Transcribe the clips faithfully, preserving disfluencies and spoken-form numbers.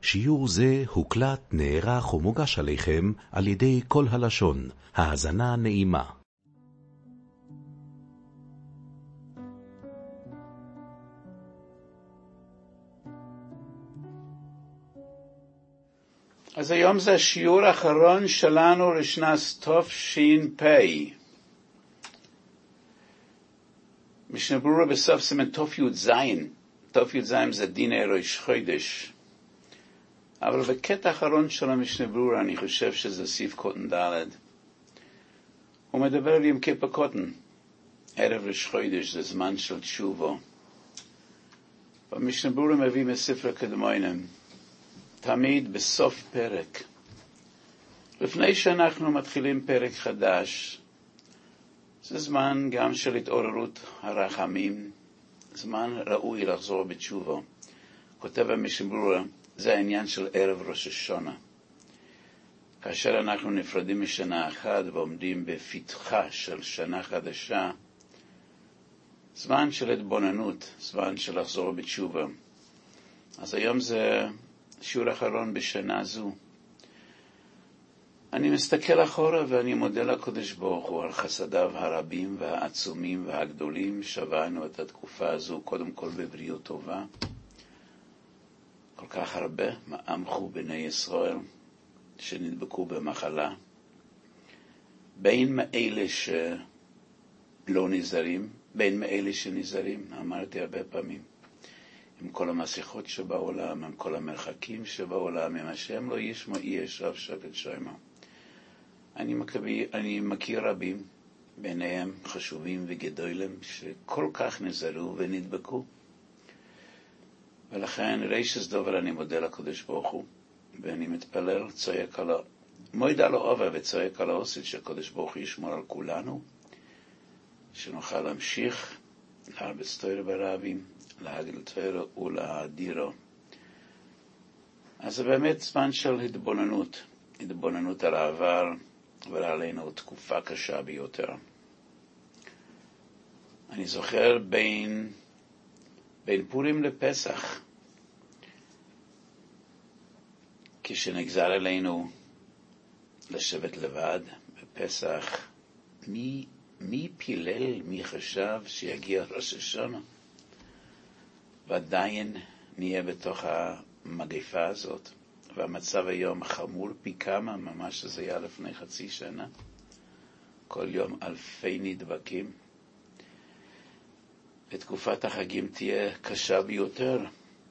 שיעור זה הוקלט, נערך ומוגש עליכם על ידי כל הלשון. האזנה נעימה. אז היום זה השיעור האחרון שלנו לשנת תש"פ. משנה ברורה בסוף סימן ת"ז. ת"ז זה דיני ראש חודש. אבל בקטע האחרון של המשנה ברורה אני חושב שזה סעיף קוטן ד'. הוא מדבר על יום כיפור קוטן. ערב ראש חודש זה זמן של תשובה. במשנה ברורה מביא מספר הקדמונים. תמיד בסוף פרק. לפני שאנחנו מתחילים פרק חדש, זה זמן גם של התעוררות הרחמים, זמן ראוי לחזור בתשובה. כותב המשנה ברורה, זה העניין של ערב ראש השנה. כאשר אנחנו נפרדים משנה אחת ועומדים בפתחה של שנה חדשה, זמן של התבוננות, זמן של לחזור בתשובה. אז היום זה שיעור אחרון בשנה זו. אני מסתכל אחורה ואני מודה לקדוש ברוך הוא על חסדיו הרבים והעצומים והגדולים. שבענו את התקופה הזו קודם כל בבריאות טובה. כל כך הרבה מעמחו בני ישראל שנדבקו במחלה. בין מאלה שלא נזהרים, בין מאלה שנזהרים, אמרתי הרבה פעמים. עם כל המסכות שבעולם, עם כל המרחקים שבעולם, עם השם לא ישמע ישב שקט שמה. אני, מקבי, אני מכיר רבים, ביניהם חשובים וגדולים, שכל כך נזהרו ונדבקו. ולכן רישס דובר אני מודה לקדוש ברוך הוא, ואני מתפלל, צועק על ה... מויד על האובה וצועק על העושית שהקדוש ברוך הוא ישמור על כולנו, שנוכל להמשיך להרבץ תורה ברבים, להגדיל תורה ולהאדירו. אז זה באמת זמן של התבוננות, התבוננות על העבר, ועלינו תקופה קשה ביותר. אני זוכר בין, בין פורים לפסח, כשנגזר עלינו לשבת לבד בפסח, מי, מי פילל, מי חשב שיגיע ראש השנה? ועדיין נהיה בתוך המגפה הזאת, והמצב היום חמור פי כמה, ממש זה היה לפני חצי שנה. כל יום אלפי נדבקים. ותקופת החגים תהיה קשה ביותר.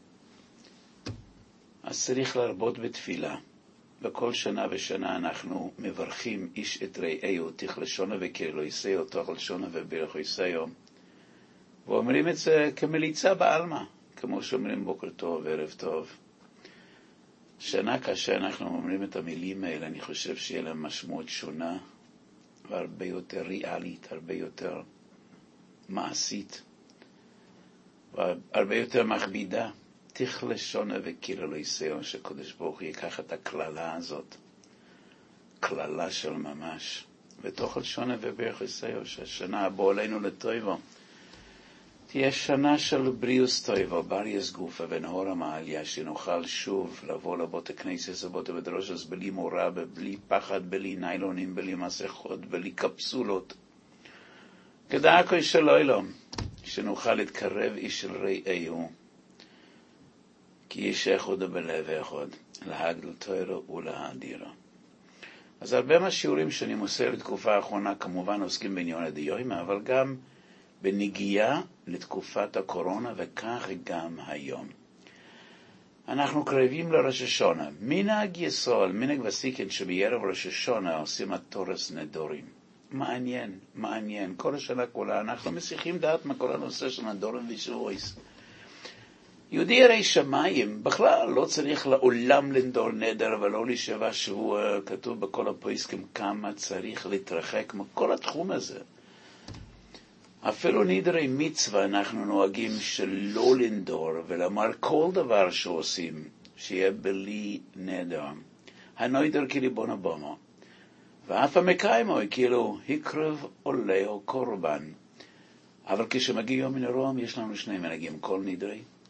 אז צריך להרבות בתפילה. בכל שנה ושנה אנחנו מברכים איש את רעהו, תכלשונה וקרלויסהו, תכלשונה וברכויסהו. ואומרים את זה כמליצה בעלמא, כמו שאומרים בוקר טוב וערב טוב. שנה כאשר אנחנו אומרים את המילים האלה, אני חושב שיהיה להם משמעות שונה, והרבה יותר ריאלית, הרבה יותר מעשית, והרבה יותר מכבידה. תכלשונה וקרלויסהו, שקדוש ברוך הוא ייקח את הכללה הזאת, כללה של ממש, ותכלשונה וברכויסהו, שהשנה הבאה עלינו לטובה, תהיה שנה של בריאוס טובה, בריאס גופה ונהור המעליה, שנוכל שוב לבוא לבית הכנסת, לבית המדרש, בלי מורא, בלי פחד, בלי ניילונים, בלי מסכות, בלי קפסולות. כדאי של אילום, שנוכל להתקרב איש של רעהו, כי איש אחד בלב אחד, להגדיל תורה ולהאדירו. אז הרבה מהשיעורים שאני מוסר בתקופה האחרונה, כמובן עוסקים בעניין הדיום, אבל גם בנגיעה לתקופת הקורונה, וכך גם היום. אנחנו קרבים לראש השונה. מנהג יסוד, מנהג וסיקן שבערב ראש השונה עושים התורס נדורים. מעניין, מעניין. כל השנה כולה אנחנו מסיחים דעת מכל הנושא של נדורים ושבויס. יהודי הרי שמיים, בכלל לא צריך לעולם לנדור נדר, ולא לשבע שבוע, כתוב בכל הפויסקים כמה צריך להתרחק מכל התחום הזה. אפילו נדרי מצווה אנחנו נוהגים שלא לנדור, ולאמר כל דבר שעושים, שיהיה בלי נדר. הנוידר כליבון הבומו. ואף המקיימו, כאילו, הקרב עולה או קורבן. אבל כשמגיע יום מן הרום, יש לנו שני מנהגים, כל נדרי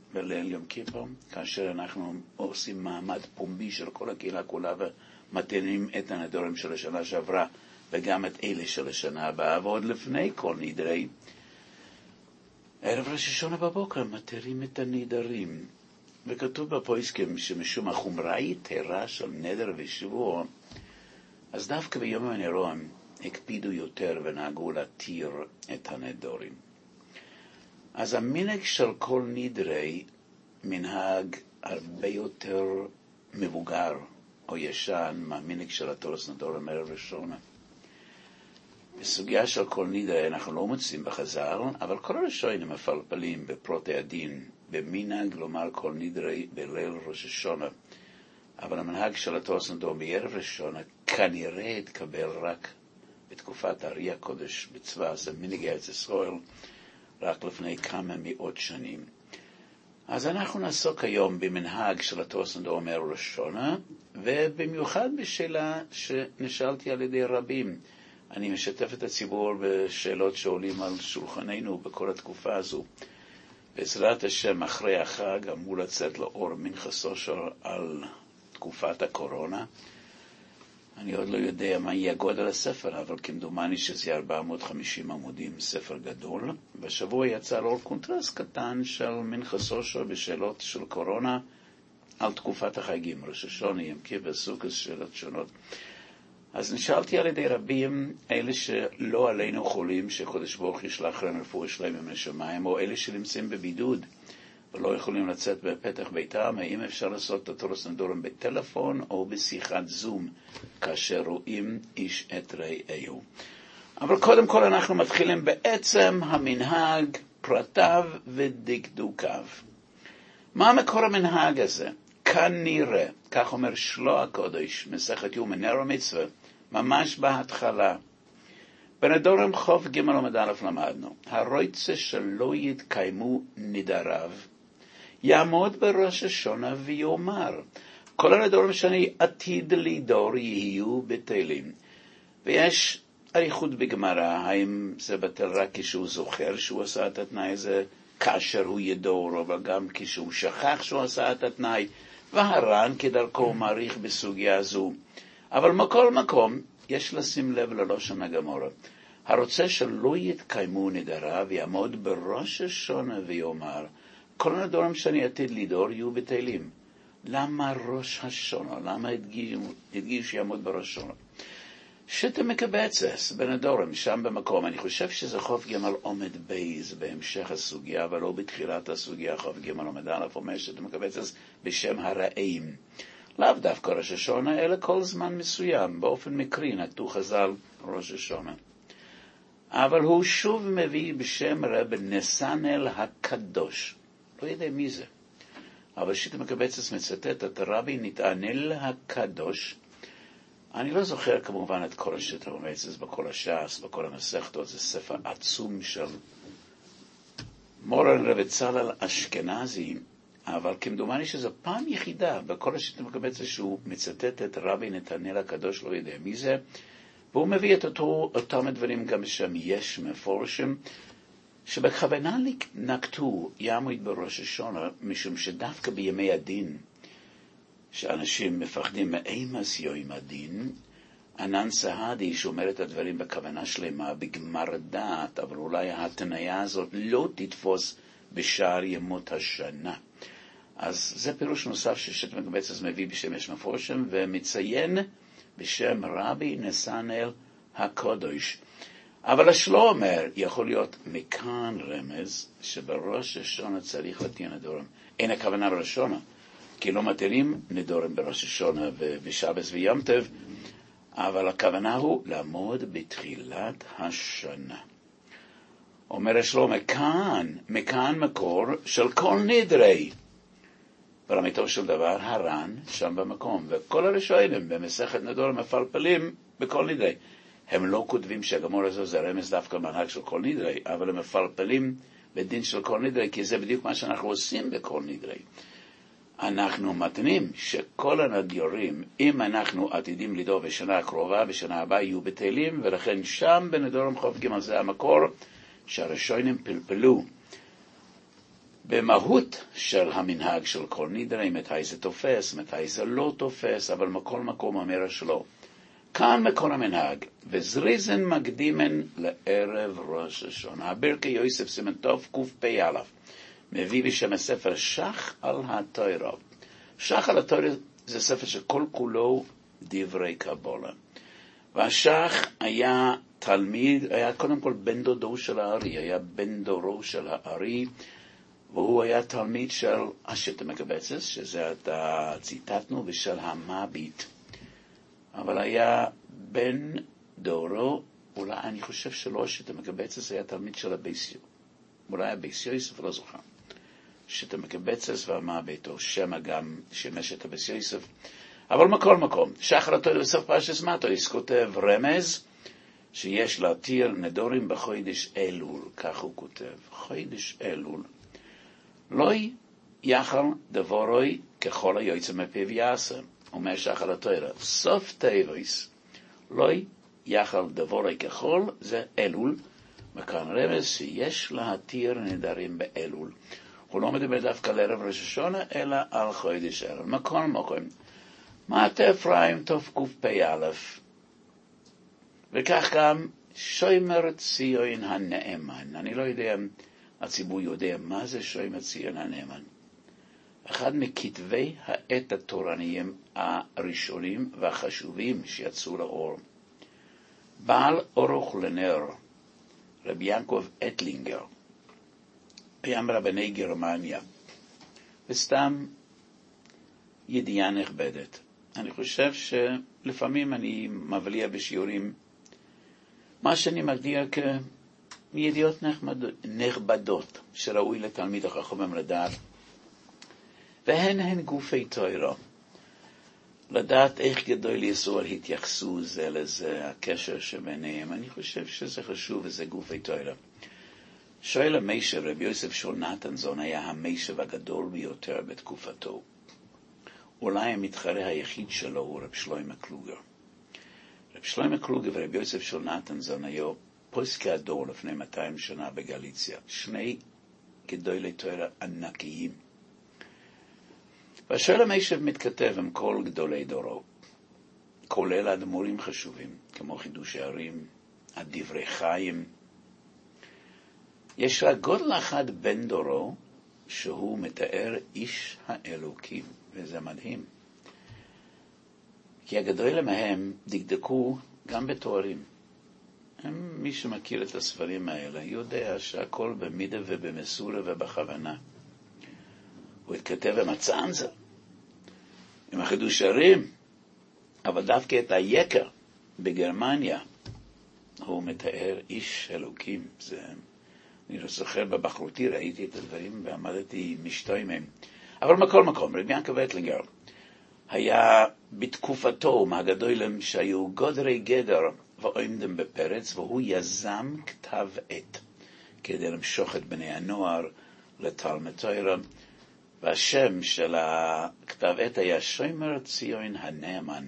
בליל יום כיפור, כאשר אנחנו עושים מעמד פומבי של כל הקהילה כולה ומתנים את הנדורים של השנה שעברה וגם את אלה של השנה הבאה, ועוד לפני כל נדרי, ערב ראש השונה בבוקר מתרים את הנדרים. וכתוב בפויסקים שמשום החומרה יתרה של נדר ושבוע, אז דווקא ביום הנרון הקפידו יותר ונהגו להתיר את הנדורים. אז המנהג של כל נדרי מנהג הרבה יותר מבוגר או ישן מהמנהג של התורס נדורים ערב ראשונה. בסוגיה של כל נדרי אנחנו לא מוצאים בחז"ל, אבל כל הראשונים מפלפלים בפרוטי הדין במנהג לומר כל נדרי בליל ראש השונה. אבל המנהג של התורס נדורים בערב ראשונה כנראה התקבל רק בתקופת הארי הקודש בצבא, זה מנהג ארץ ישראל, רק לפני כמה מאות שנים. אז אנחנו נעסוק היום במנהג של התורס נדורים ערב ראש השונה, ובמיוחד בשאלה שנשאלתי על ידי רבים. אני משתף את הציבור בשאלות שעולים על שולחננו בכל התקופה הזו. בעזרת השם, אחרי החג אמור לצאת לאור מנחה סושר על תקופת הקורונה. אני עוד לא יודע מה יהיה גודל הספר, אבל כמדומני שזה ארבע מאות וחמישים עמודים, ספר גדול. בשבוע יצא לאור קונטרס קטן של מנחה סושר בשאלות של קורונה על תקופת החגים, ראש השונה, יום כיפור, סוכות, שאלות שונות. אז נשאלתי על ידי רבים, אלה שלא עלינו חולים, שקודש ברוך ישלח להם רפואה שלהם מן השמיים, או אלה שנמצאים בבידוד ולא יכולים לצאת בפתח ביתם, האם אפשר לעשות את התורס נדורים בטלפון או בשיחת זום, כאשר רואים איש את רעהו. אבל קודם כל אנחנו מתחילים בעצם המנהג, פרטיו ודקדוקיו. מה מקור המנהג הזה? כנראה, כך אומר שלוע הקודש, מסכת יומא נר המצווה, ממש בהתחלה. בנדורים חוף ג' עמוד א' למדנו, הרוצה שלא יתקיימו נדריו, יעמוד בראש השונה ויאמר, כל הנדורים שאני עתיד לידור יהיו בטלים. ויש אריכות בגמרא, האם זה בטל רק כשהוא זוכר שהוא עשה את התנאי הזה, כאשר הוא ידור, אבל גם כשהוא שכח שהוא עשה את התנאי, והר"ן כדרכו מעריך בסוגיה זו. אבל מכל מקום יש לשים לב ללושן הגמרא. הרוצה שלא יתקיימו נדריו יעמוד בראש השונה ויאמר, כל הנדורים שאני עתיד לידור יהיו בטלים. למה ראש השונה? למה הדגיש יעמוד בראש השונה? שתה מקבצס בנדורים, שם במקום. אני חושב שזה חוף גמל עומד בייז בהמשך הסוגיה, אבל לא בתחילת הסוגיה. חוף גמל עומד א' אומר שתה מקבצס בשם הרעים. לאו דווקא ראש השונה, אלא כל זמן מסוים, באופן מקרי, נקטו חז"ל ראש השונה. אבל הוא שוב מביא בשם רב נסנאל הקדוש. לא יודע מי זה. אבל שתה מקבצס מצטט את רבי נתנאל הקדוש. אני לא זוכר כמובן את כל השטר ומצס בכל הש"ס, בכל המסכתות, זה ספר עצום של מורן רב צלאל אשכנזי, אבל כמדומני שזו פעם יחידה בכל השטר מקבצת שהוא מצטט את רבי נתנאל הקדוש, לא יודע מי זה, והוא מביא את אותו, אותם הדברים גם בשם יש מפורשים, שבכוונה נקטו יעמוד בראש השונה, משום שדווקא בימי הדין, שאנשים מפחדים מאימס יום הדין, ענן סהדי שאומר את הדברים בכוונה שלמה, בגמר דעת, אבל אולי התניה הזאת לא תתפוס בשער ימות השנה. אז זה פירוש נוסף ששת מקבצת מביא בשם יש מפורשם, ומציין בשם רבי נסנאל הקודש. אבל השלו אומר, יכול להיות מכאן רמז, שבראש השונה צריך להתיר נדורים. אין הכוונה בראש השונה, כי לא מתירים נדורים בראש השונה ובשבס ויום טוב, אבל הכוונה הוא לעמוד בתחילת השנה. אומר השלום, מכאן, מכאן מקור של כל נדרי. ברמיתו של דבר, הר"ן שם במקום, וכל הראשונים במסכת נדורים מפלפלים בכל נדרי. הם לא כותבים שהגמור הזה זה רמז דווקא מנהג של כל נדרי, אבל הם מפלפלים בדין של כל נדרי, כי זה בדיוק מה שאנחנו עושים בכל נדרי. אנחנו מתנים שכל הנדירים, אם אנחנו עתידים לדור בשנה הקרובה, בשנה הבאה יהיו בטלים, ולכן שם בנדורים חוף ג' זה המקור שהראשונים פלפלו במהות של המנהג של כל נדרי, מתי זה תופס, מתי זה לא תופס, אבל מכל מקום אומר שלו. כאן מקור המנהג, וזריזן מקדימן לערב ראש השונה. הברכי יוסף סימן טוב קפ"א, מביא בשם הספר שח על התורה. שח על התורה זה ספר שכל כולו דברי קבלה. והשח היה תלמיד, היה קודם כל בן דודו של הארי, היה בן דורו של הארי, והוא היה תלמיד של השיטה מקבצת, שזה אתה ציטטנו, ושל המביט. אבל היה בן דורו, אולי אני חושב שלא השיטה מקבצת, היה תלמיד של הבייסיו. אולי הבייסיו יוסף, לא זוכר. שיטה מקבצת והמביט, או שמה גם שימש את הבייסיו יוסף. אבל מכל מקום, שחר התורה בסוף פרשת מטות, כותב רמז, שיש להתיר נדורים בחודש אלול, כך הוא כותב. חודש אלול. לא יחל דבורוי ככל היוצא מפיו יעשה, אומר שחר התורה. סוף תיבויס, לא יחל דבורוי ככל, זה אלול, וכאן רמז שיש להתיר נדרים באלול. הוא לא מדבר דווקא על ערב ראש השונה, אלא על חודש אלול. מכל מקום. מעטה אפרים תוף קפ"א, וכך גם שומר ציון הנאמן. אני לא יודע, הציבור יודע מה זה שומר ציון הנאמן. אחד מכתבי העת התורניים הראשונים והחשובים שיצאו לאור. בעל אורוך לנר, רבי יעקב אטלינגר, היה מרבני גרמניה, וסתם ידיעה נכבדת. אני חושב שלפעמים אני מבליע בשיעורים מה שאני מגדיר כידיעות נכבדות שראוי לתלמיד החכמים לדעת, והן הן גופי תורה. לדעת איך גדול יסוד התייחסו זה לזה, הקשר שביניהם. אני חושב שזה חשוב וזה גופי תורה. שואל המיישב, רבי יוסף של נתנזון היה המיישב הגדול ביותר בתקופתו. אולי המתחרה היחיד שלו הוא רב שלמה קלוגר. רב שלמה קלוגר ורבי יוסף של נתנזון היו פוסקי הדור לפני מאתיים שנה בגליציה. שני גדולי תורה ענקיים. והשואל המיישב מתכתב עם כל גדולי דורו, כולל אדמו"רים חשובים, כמו חידוש הערים, הדברי חיים. יש רק גודל אחד בן דורו, שהוא מתאר איש האלוקים, וזה מדהים. כי הגדולים מהם דקדקו גם בתוארים. הם, מי שמכיר את הספרים האלה יודע שהכל במידה ובמסורה ובכוונה. הוא התכתב עם הצאנזר, עם החידוש הערים, אבל דווקא את היקר בגרמניה הוא מתאר איש אלוקים. זה, אני לא זוכר, בבחרותי ראיתי את הדברים ועמדתי משתוי מהם. אבל מכל מקום, רבי יעקב אטלינגר היה בתקופתו מהגדולים שהיו גודרי גדר ועומדים בפרץ, והוא יזם כתב עת כדי למשוך את בני הנוער לתלמוד תורה, והשם של הכתב עת היה שומר ציון הנאמן.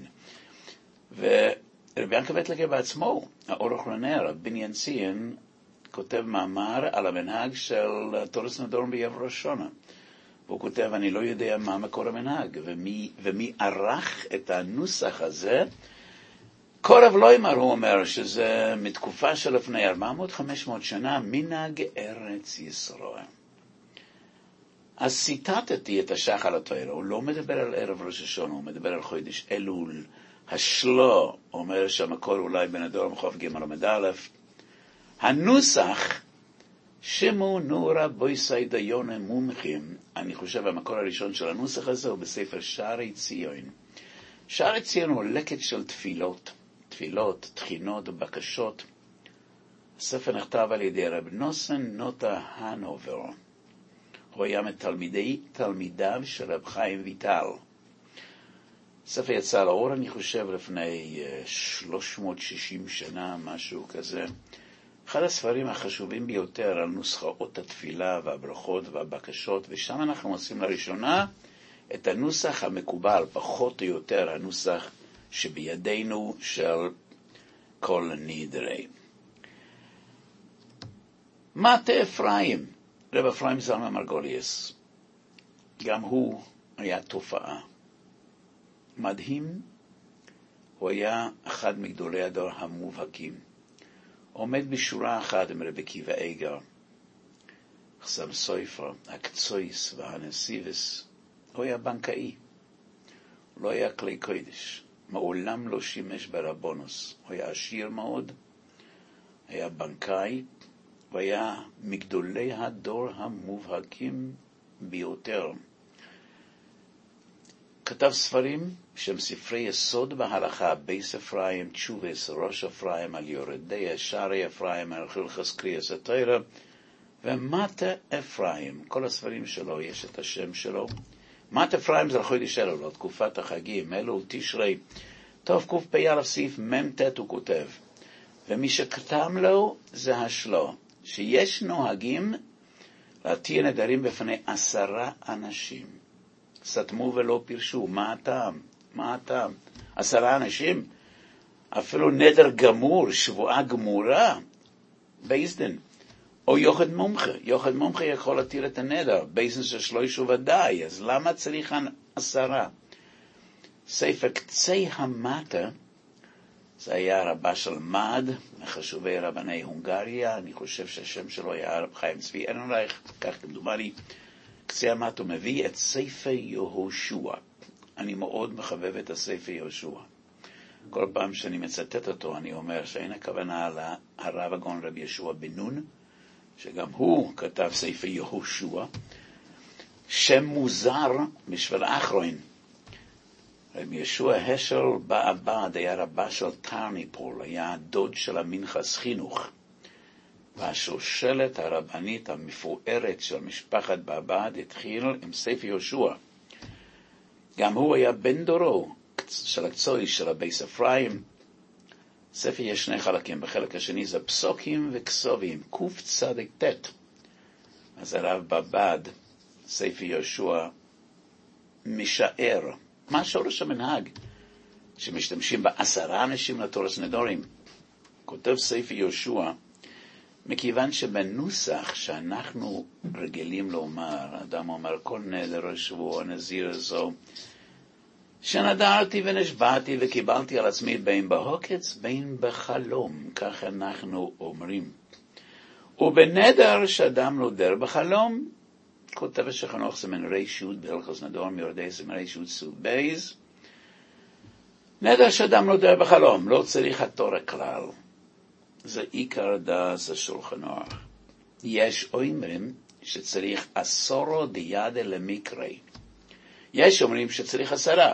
ורבי יעקב אטלינגר בעצמו, האורוך לנר, בניין ציון, כותב מאמר על המנהג של תורס נדורם בערב ראש השונה. והוא כותב, אני לא יודע מה מקור המנהג, ומי, ומי ערך את הנוסח הזה. קורב לא אמר, הוא אומר, שזה מתקופה של לפני ארבע מאות חמש מאות שנה, מנהג ארץ ישראל. אז ציטטתי את השחר התורה, הוא לא מדבר על ערב ראש השונה, הוא מדבר על חודש אלול. השלו אומר שהמקור אולי בין הדורם חוף ג' עמוד א'. הנוסח, שמו נורה בויסי דיונה מומחים, אני חושב המקור הראשון של הנוסח הזה הוא בספר שערי ציון. שערי ציון הוא לקט של תפילות, תפילות, תחינות ובקשות. הספר נכתב על ידי רב נוסן נוטה הנובר. הוא היה מתלמידי תלמידיו של רב חיים ויטל. הספר יצא לאור, אני חושב, לפני שלוש מאות ושישים שנה, משהו כזה. אחד הספרים החשובים ביותר על נוסחאות התפילה והברכות והבקשות, ושם אנחנו עושים לראשונה את הנוסח המקובל, פחות או יותר הנוסח שבידינו של כל נדרי. מטה אפרים, רב אפרים זלמן מרגוליס, גם הוא היה תופעה. מדהים, הוא היה אחד מגדולי הדור המובהקים. עומד בשורה אחת עם רבי עקיבא איגר, חסם סופר, הקצויס והנסיבס. הוא היה בנקאי, הוא לא היה כלי קודש, מעולם לא שימש ברבונוס. הוא היה עשיר מאוד, היה בנקאי, והיה מגדולי הדור המובהקים ביותר. כתב ספרים שהם ספרי יסוד בהלכה, בייס אפרים, תשובס, ראש אפרים, על יורדיה, שערי אפרים, על חילחס קריאס התורה, ומטה אפרים. כל הספרים שלו יש את השם שלו. מטה אפרים זה לחודש שלו, לא תקופת החגים, אלו תשרי. טוב, קוף פי סעיף ממתת הוא כותב. ומי שכתב לו זה השלו, שיש נוהגים להתיר נדרים בפני עשרה אנשים. סתמו ולא פירשו. מה הטעם? מה הטעם? עשרה אנשים? אפילו נדר גמור, שבועה גמורה, בייסדן. או יוחד מומחה. יוחד מומחה יכול להתיר את הנדר. בייסדן של שלושה ודאי. אז למה צריך עשרה? ספר קצי המטה, זה היה רבה של מד, מחשובי רבני הונגריה. אני חושב שהשם שלו היה הרב חיים צבי ארנרייך, כך כמדומני. קצי המטה מביא את ספר יהושע. אני מאוד מחבב את הספר יהושע. כל פעם שאני מצטט אותו, אני אומר שאין הכוונה על הרב הגאון רבי ישוע בן נון, שגם הוא כתב ספר יהושע. שם מוזר בשביל אחרון. רבי ישוע השל בעבד היה רבה של טרניפול, היה דוד של המנחס חינוך. והשושלת הרבנית המפוארת של משפחת בעבד התחיל עם ספר יהושע. גם הוא היה בן דורו של הקצוי של הבייס אפרים. ספר יש שני חלקים, בחלק השני זה פסוקים וכסובים, קוף צדק תת. אז הרב בעבד, ספר יהושע, משער. מה שורש המנהג? שמשתמשים בעשרה אנשים לתורס נדורים. כותב ספר יהושע, מכיוון שבנוסח שאנחנו רגילים לומר, אדם אומר כל נדר שבוע נזיר זו, שנדרתי ונשבעתי וקיבלתי על עצמי בין בהוקץ בין בחלום, כך אנחנו אומרים. ובנדר שאדם נודר בחלום, כותב השחנוך זמן רישות בהלכות נדור מיורדי זמן רישות סוג בייז, נדר שאדם נודר בחלום, לא צריך התורה כלל. זה עיקר דעת השולחן ערוך. יש אומרים שצריך עשרה דידה למקרה. יש אומרים שצריך עשרה.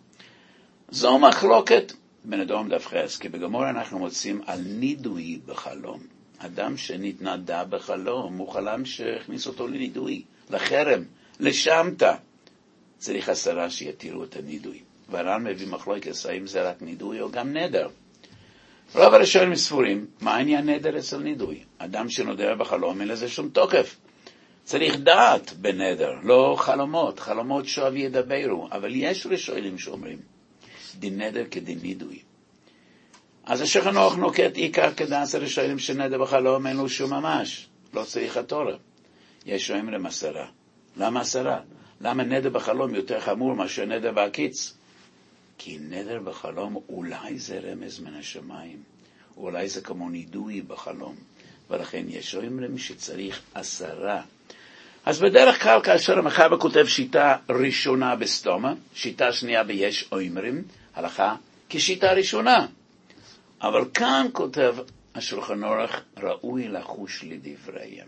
זו מחלוקת בנדום דף חס, כי בגמור אנחנו מוצאים על נידוי בחלום. אדם שנתנדה בחלום, הוא חלם שהכניס אותו לנידוי, לחרם, לשמתה. צריך עשרה שיתירו את הנידוי. והר"ן מביא מחלוקת, האם זה רק נידוי או גם נדר. רוב הראשונים ספורים, מה העניין נדר אצל נידוי? אדם שנודר בחלום, אין לזה שום תוקף. צריך דעת בנדר, לא חלומות. חלומות שואב ידברו, אבל יש ראשונים שאומרים, דין נדר כדין נידוי. אז השולחן ערוך נוקט עיקר כדעת הראשונים שנדר בחלום, אין לו שום ממש. לא צריך התורה. יש שאומרים עשרה. למה עשרה? למה נדר בחלום יותר חמור מאשר נדר בהקיץ? כי נדר בחלום אולי זה רמז מן השמיים, אולי זה כמו נידוי בחלום, ולכן יש אומרים שצריך עשרה. אז בדרך כלל כאשר המחבר כותב שיטה ראשונה בסתומה, שיטה שנייה ביש אומרים, הלכה כשיטה ראשונה. אבל כאן כותב השולחן ערוך ראוי לחוש לדבריהם.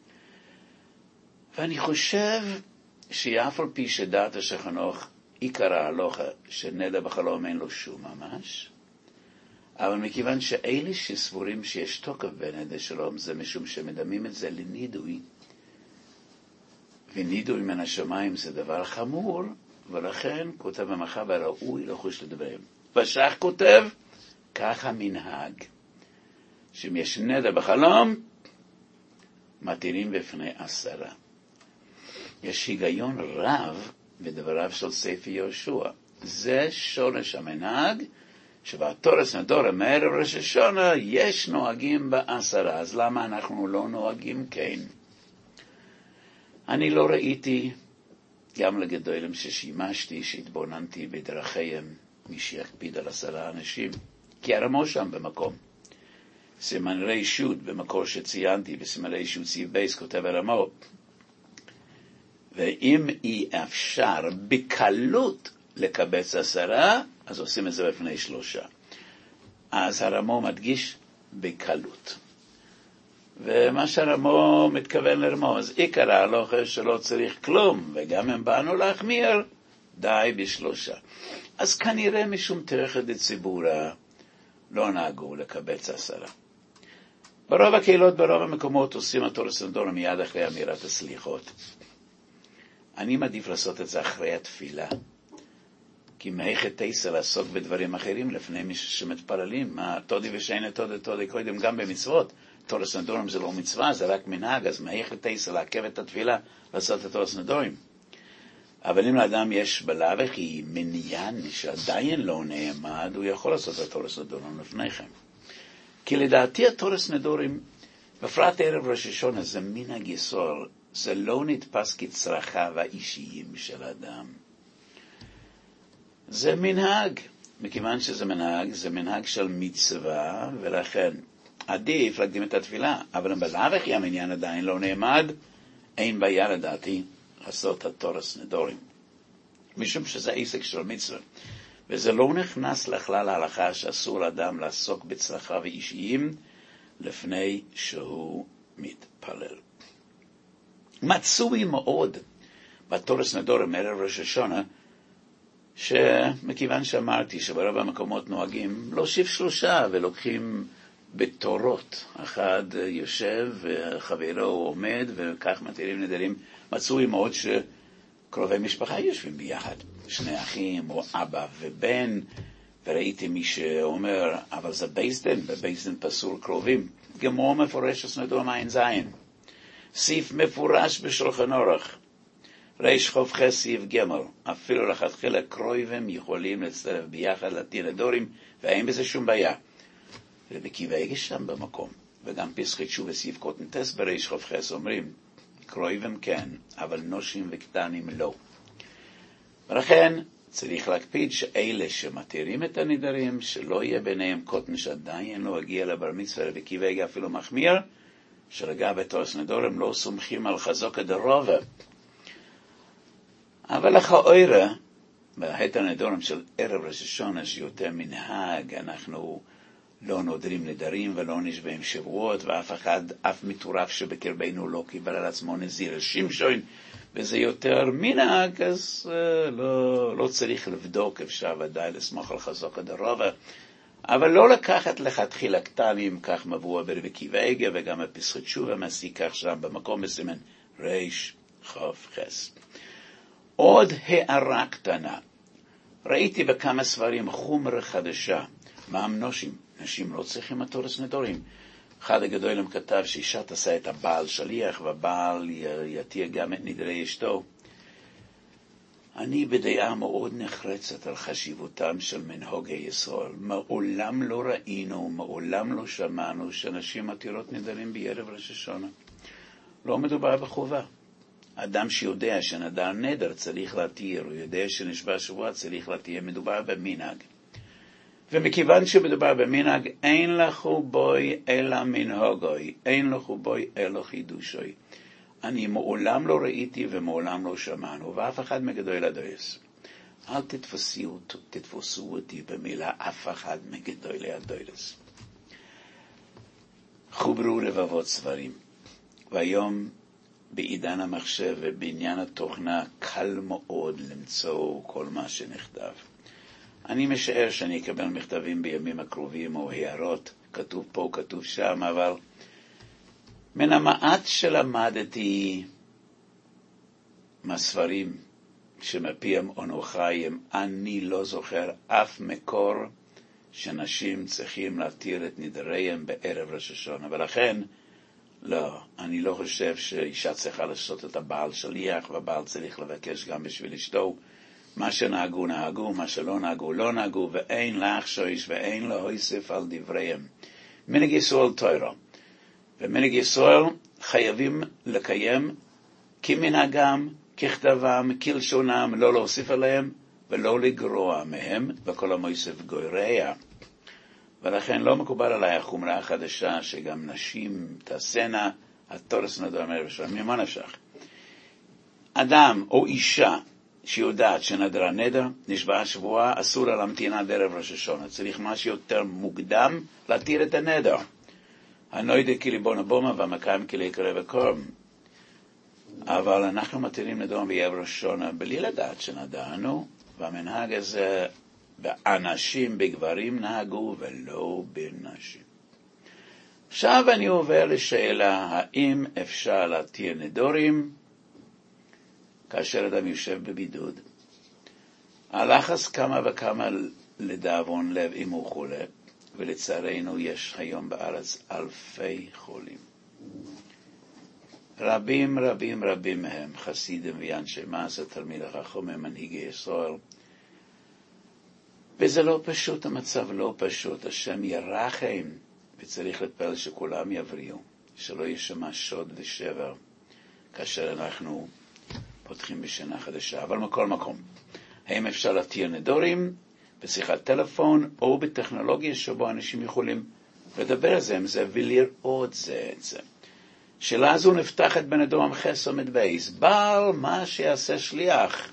ואני חושב שאף על פי שדעת השולחן ערוך עיקר ההלכה שנדר בחלום אין לו שום ממש, אבל מכיוון שאלה שסבורים שיש תוקף בנדר שלום, זה משום שמדמים את זה לנידוי, ונידוי מן השמיים זה דבר חמור, ולכן כותב המחבר ראוי לחוש לדבריהם. ושך כותב, כך המנהג, שאם יש נדר בחלום, מתירים בפני עשרה. יש היגיון רב בדבריו של ספר יהושע. זה שורש המנהג, שבתורס נדור מערב ראש השונה יש נוהגים בעשרה. אז למה אנחנו לא נוהגים כן? אני לא ראיתי גם לגדולים ששימשתי, שהתבוננתי בדרכיהם, מי שיקפיד על עשרה אנשים, כי הרמו שם במקום. סימן רישות במקור שציינתי, בסימן רישות סעיף בייס כותב הרמו, ואם אי אפשר בקלות לקבץ עשרה, אז עושים את זה בפני שלושה. אז הרמו מדגיש בקלות. ומה שהרמו מתכוון לרמוז, עיקר ההלכה שלא צריך כלום, וגם אם באנו להחמיר, די בשלושה. אז כנראה משום תרחת דציבורה לא נהגו לקבץ עשרה. ברוב הקהילות, ברוב המקומות עושים התורה סנדורה מיד אחרי אמירת הסליחות. אני מעדיף לעשות את זה אחרי התפילה, כי מהיכת תייסה לעסוק בדברים אחרים לפני מי שמתפללים. מה, תודי ושאין תודי תודי קודם גם במצוות. תורה סנדורים זה לא מצווה, זה רק מנהג, אז מהיכת תייסה לעכב את התפילה לעשות את תורה סנדורים. אבל אם לאדם יש בלאו וכי מניין שעדיין לא נעמד, הוא יכול לעשות את התורה סנדורים לפניכם. כי לדעתי התורה סנדורים, בפרט ערב ראש השונה, זה מנהג יסוד, זה לא נתפס כצרכיו האישיים של אדם. זה מנהג, מכיוון שזה מנהג, זה מנהג של מצווה, ולכן עדיף להקדים את התפילה, אבל בלאו וכי המניין עדיין לא נעמד, אין בעיה לדעתי לעשות את התורה סנדורים. משום שזה עסק של מצווה. וזה לא נכנס לכלל ההלכה שאסור לאדם לעסוק בצרכיו האישיים לפני שהוא מתפלל. מצוי מאוד בתורה סנדורים ערב ראש השונה, שמכיוון שאמרתי שברוב המקומות נוהגים להוסיף שלושה ולוקחים בתורות. אחד יושב וחברו עומד וכך מתירים נדרים. מצוי מאוד שקרובי משפחה יושבים ביחד. שני אחים או אבא ובן, וראיתי מי שאומר, אבל זה בייסדן, בבייסדן פסול קרובים. גמור מפורש הסנדור מעין זין. סעיף מפורש בשולחן אורח. ריש חוף חס סעיף גמר. אפילו לכתחילה קרובים יכולים להצטרף ביחד לתין הדורים, ואין בזה שום בעיה. ובקיבה הגש שם במקום. וגם פסחית שוב בסעיף קוטן טס בריש חוף חס אומרים, קרובים כן, אבל נושים וקטנים לא. ולכן צריך להקפיד שאלה שמתירים את הנדרים, שלא יהיה ביניהם קוטן שעדיין לא הגיע לבר מצווה, ובקיבה הגה אפילו מחמיר, שלגבי תורה סנדורים לא סומכים על חזוק הדרובה. אבל לכאורה, בהת הנדורים של ערב ראש השונה, שיותר מנהג, אנחנו לא נודרים נדרים ולא נשבעים שבועות, ואף אחד, אף מטורף שבקרבנו לא קיבל על עצמו נזיר שמשון, וזה יותר מנהג, אז uh, לא, לא צריך לבדוק, אפשר ודאי לסמוך על חזוק הדרובה, אבל לא לקחת לכתחילה קטנים, כך מבוא ברבי קיבייגה, וגם הפסחית שובה מסיק כך שם במקום בסימן ריש חוף חס. עוד הערה קטנה, ראיתי בכמה ספרים חומר חדשה, מה נושים? נשים לא צריכים התורה סנדורים. אחד הגדולים כתב שאישה תעשה את הבעל שליח, והבעל יתיר גם את נדרי אשתו. אני בדעה מאוד נחרצת על חשיבותם של מנהוגי ישראל. מעולם לא ראינו, מעולם לא שמענו שנשים מתירות נדרים בערב ראש השונה. לא מדובר בחובה. אדם שיודע שנדר נדר צריך להתיר, הוא יודע שנשבע שבוע צריך להתיר, מדובר במנהג. ומכיוון שמדובר במנהג, אין לכו בוי אלא מנהוגוי, אין לכו בוי אלא חידושוי. אני מעולם לא ראיתי ומעולם לא שמענו, ואף אחד מגדוי לדויס. אל תתפסו, תתפסו אותי במילה אף אחד מגדוי לדויס. חוברו לבבות ספרים, והיום בעידן המחשב ובעניין התוכנה קל מאוד למצוא כל מה שנכתב. אני משער שאני אקבל מכתבים בימים הקרובים או הערות, כתוב פה, כתוב שם, אבל מן המעט שלמדתי מהספרים שמפיהם אנו חיים, אני לא זוכר אף מקור שנשים צריכים להתיר את נדריהם בערב ראש השונה, ולכן לא, אני לא חושב שאישה צריכה לעשות את הבעל שליח, והבעל צריך לבקש גם בשביל אשתו. מה שנהגו נהגו, מה שלא נהגו לא נהגו, ואין להחשוש ואין להוסיף על דבריהם. מנהג ישראל תורה, ומנהג ישראל חייבים לקיים כמנהגם, ככתבם, כלשונם, לא להוסיף עליהם ולא לגרוע מהם, וכל המויסף גויריה. ולכן לא מקובל עליי החומרה החדשה שגם נשים תעשנה, התורס נדור אומר בשביל ממה נפשך. אדם או אישה שיודעת שנדרה נדר, נשבעה שבועה, אסור לה להמתין עד ערב ראש השונה. צריך משהו יותר מוקדם להתיר את הנדר. הנוידה כי ליבון הבומה והמקיים כי להיקרא וקורם. אבל אנחנו מתירים נדור בערב ראש השונה בלי לדעת שנדרנו, והמנהג הזה באנשים, בגברים נהגו ולא בנשים. עכשיו אני עובר לשאלה, האם אפשר להתיר נדורים כאשר אדם יושב בבידוד? הלחץ כמה וכמה לדאבון לב אם הוא חולה, ולצערנו יש היום בארץ אלפי חולים. רבים רבים רבים מהם חסידים ואנשי מעשה, תלמיד החכם, מנהיגי ישראל. וזה לא פשוט, המצב לא פשוט. השם ירחם, וצריך להתפלל שכולם יבריאו, שלא ישמע שוד ושבר כאשר אנחנו פותחים בשנה חדשה. אבל מכל מקום, האם אפשר להתיר נדורים בשיחת טלפון או בטכנולוגיה שבו אנשים יכולים לדבר על זה עם זה ולראות זה את זה? שאלה הזו נפתחת בנדור המחס עומד בייס. בעל מה שיעשה שליח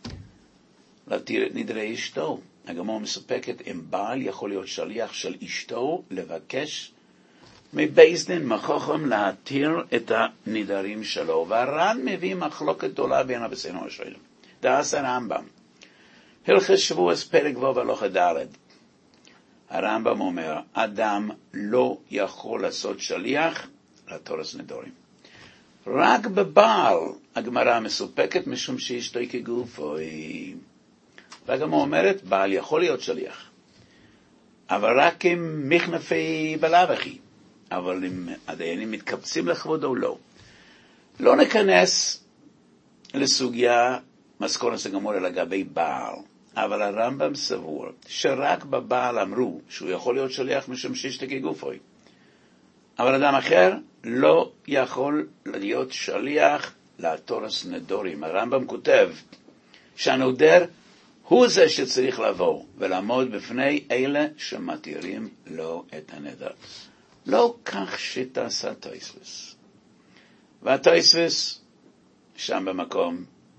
להתיר את נדרי אשתו. הגמרא מספקת אם בעל יכול להיות שליח של אשתו לבקש מבייס דין מחוכם להתיר את הנדרים שלו. והר"ן מביא מחלוקת גדולה בין הבסינו השואלים. דאס הרמב"ם הלכות שבועות פרק ו' הלכה ד'. הרמב"ם אומר, אדם לא יכול לעשות שליח לתורס נדורים. רק בבעל הגמרא מסופקת משום שאשתו כגופוי. והגמרא אומרת, בעל יכול להיות שליח, אבל רק עם מכנפי בלאו-הכי. אבל אם הדיינים מתקבצים לכבודו, לא. לא ניכנס לסוגיה מסקונת הגמרא לגבי בעל, אבל הרמב"ם סבור שרק בבעל אמרו שהוא יכול להיות שליח משום שאשתו כגופוי. אבל אדם אחר לא יכול להיות שליח לתורס נדורים. הרמב"ם כותב שהנודר הוא זה שצריך לבוא ולעמוד בפני אלה שמתירים לו את הנדר. לא כך שתעשה תוספות. והתוספות שם במקום,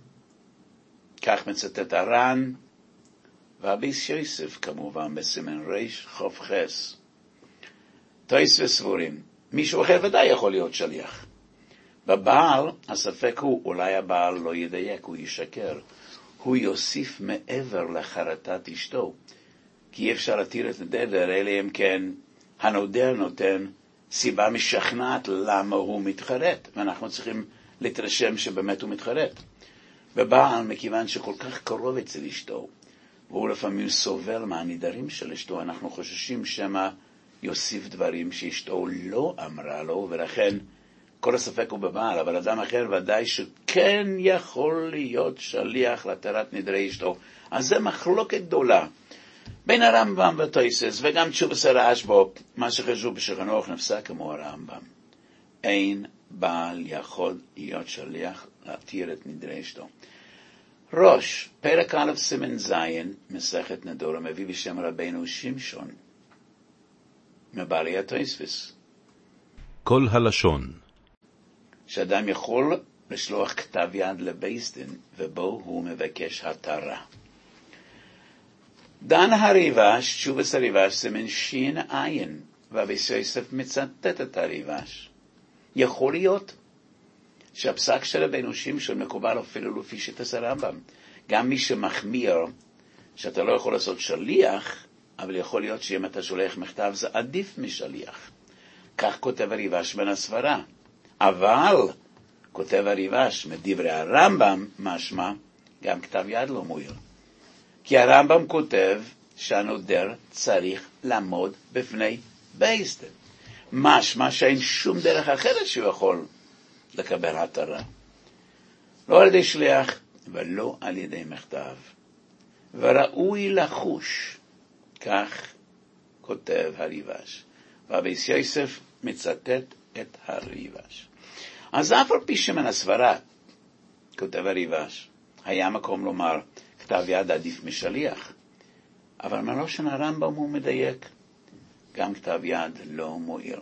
כך מצטט הר"ן, והביס יוסף כמובן בסימן ריש חוף חס. תוספות סבורים, מישהו אחר ודאי יכול להיות שליח. בבעל הספק הוא, אולי הבעל לא ידייק, הוא ישקר. הוא יוסיף מעבר לחרטת אשתו, כי אי אפשר להתיר את הנדר, אלא אם כן הנודר נותן סיבה משכנעת למה הוא מתחרט, ואנחנו צריכים להתרשם שבאמת הוא מתחרט. בבעל, מכיוון שכל כך קרוב אצל אשתו, והוא לפעמים סובל מהנדרים של אשתו, אנחנו חוששים שמה יוסיף דברים שאשתו לא אמרה לו, ולכן כל הספק הוא בבעל. אבל אדם אחר ודאי שכן יכול להיות שליח להתרת נדרי אשתו. אז זה מחלוקת גדולה בין הרמב"ם והתוספות, וגם תשובת הרשב"א, מה שחשוב בשולחן ערוך נפסק כמו הרמב"ם. אין בעל יכול להיות שליח להתיר את נדרי אשתו. ראש, פרק א' סימן זין, מסכת נדור, מביא בשם רבינו שמשון, מבעלי התוספות. כל הלשון. שאדם יכול לשלוח כתב יד לבייס דין, ובו הוא מבקש התרה. דן הריבש, תשובת הריבש, סימן שין עין, והביס יוסף מצטט את הריבש. יכול להיות שהפסק של רבינו שמשון מקובל אפילו לפי שיטת הרמב"ם. גם מי שמחמיר שאתה לא יכול לעשות שליח, אבל יכול להיות שאם אתה שולח מכתב זה עדיף משליח. כך כותב הריבש בן הסברה. אבל כותב הריבש מדברי הרמב"ם משמע גם כתב יד לא מועיל. כי הרמב"ם כותב שהנודר צריך לעמוד בפני בייס דין. משמע שאין שום דרך אחרת שהוא יכול לקבל התרה. לא על ידי שליח ולא על ידי מכתב. וראוי לחוש, כך כותב הריבש. והביס יוסף מצטט את הריבש. אז אף על פי שמן הסברה כותב הריב"ש, היה מקום לומר, כתב יד עדיף משליח, אבל מלושן הרמב"ם הוא מדייק, גם כתב יד לא מועיל.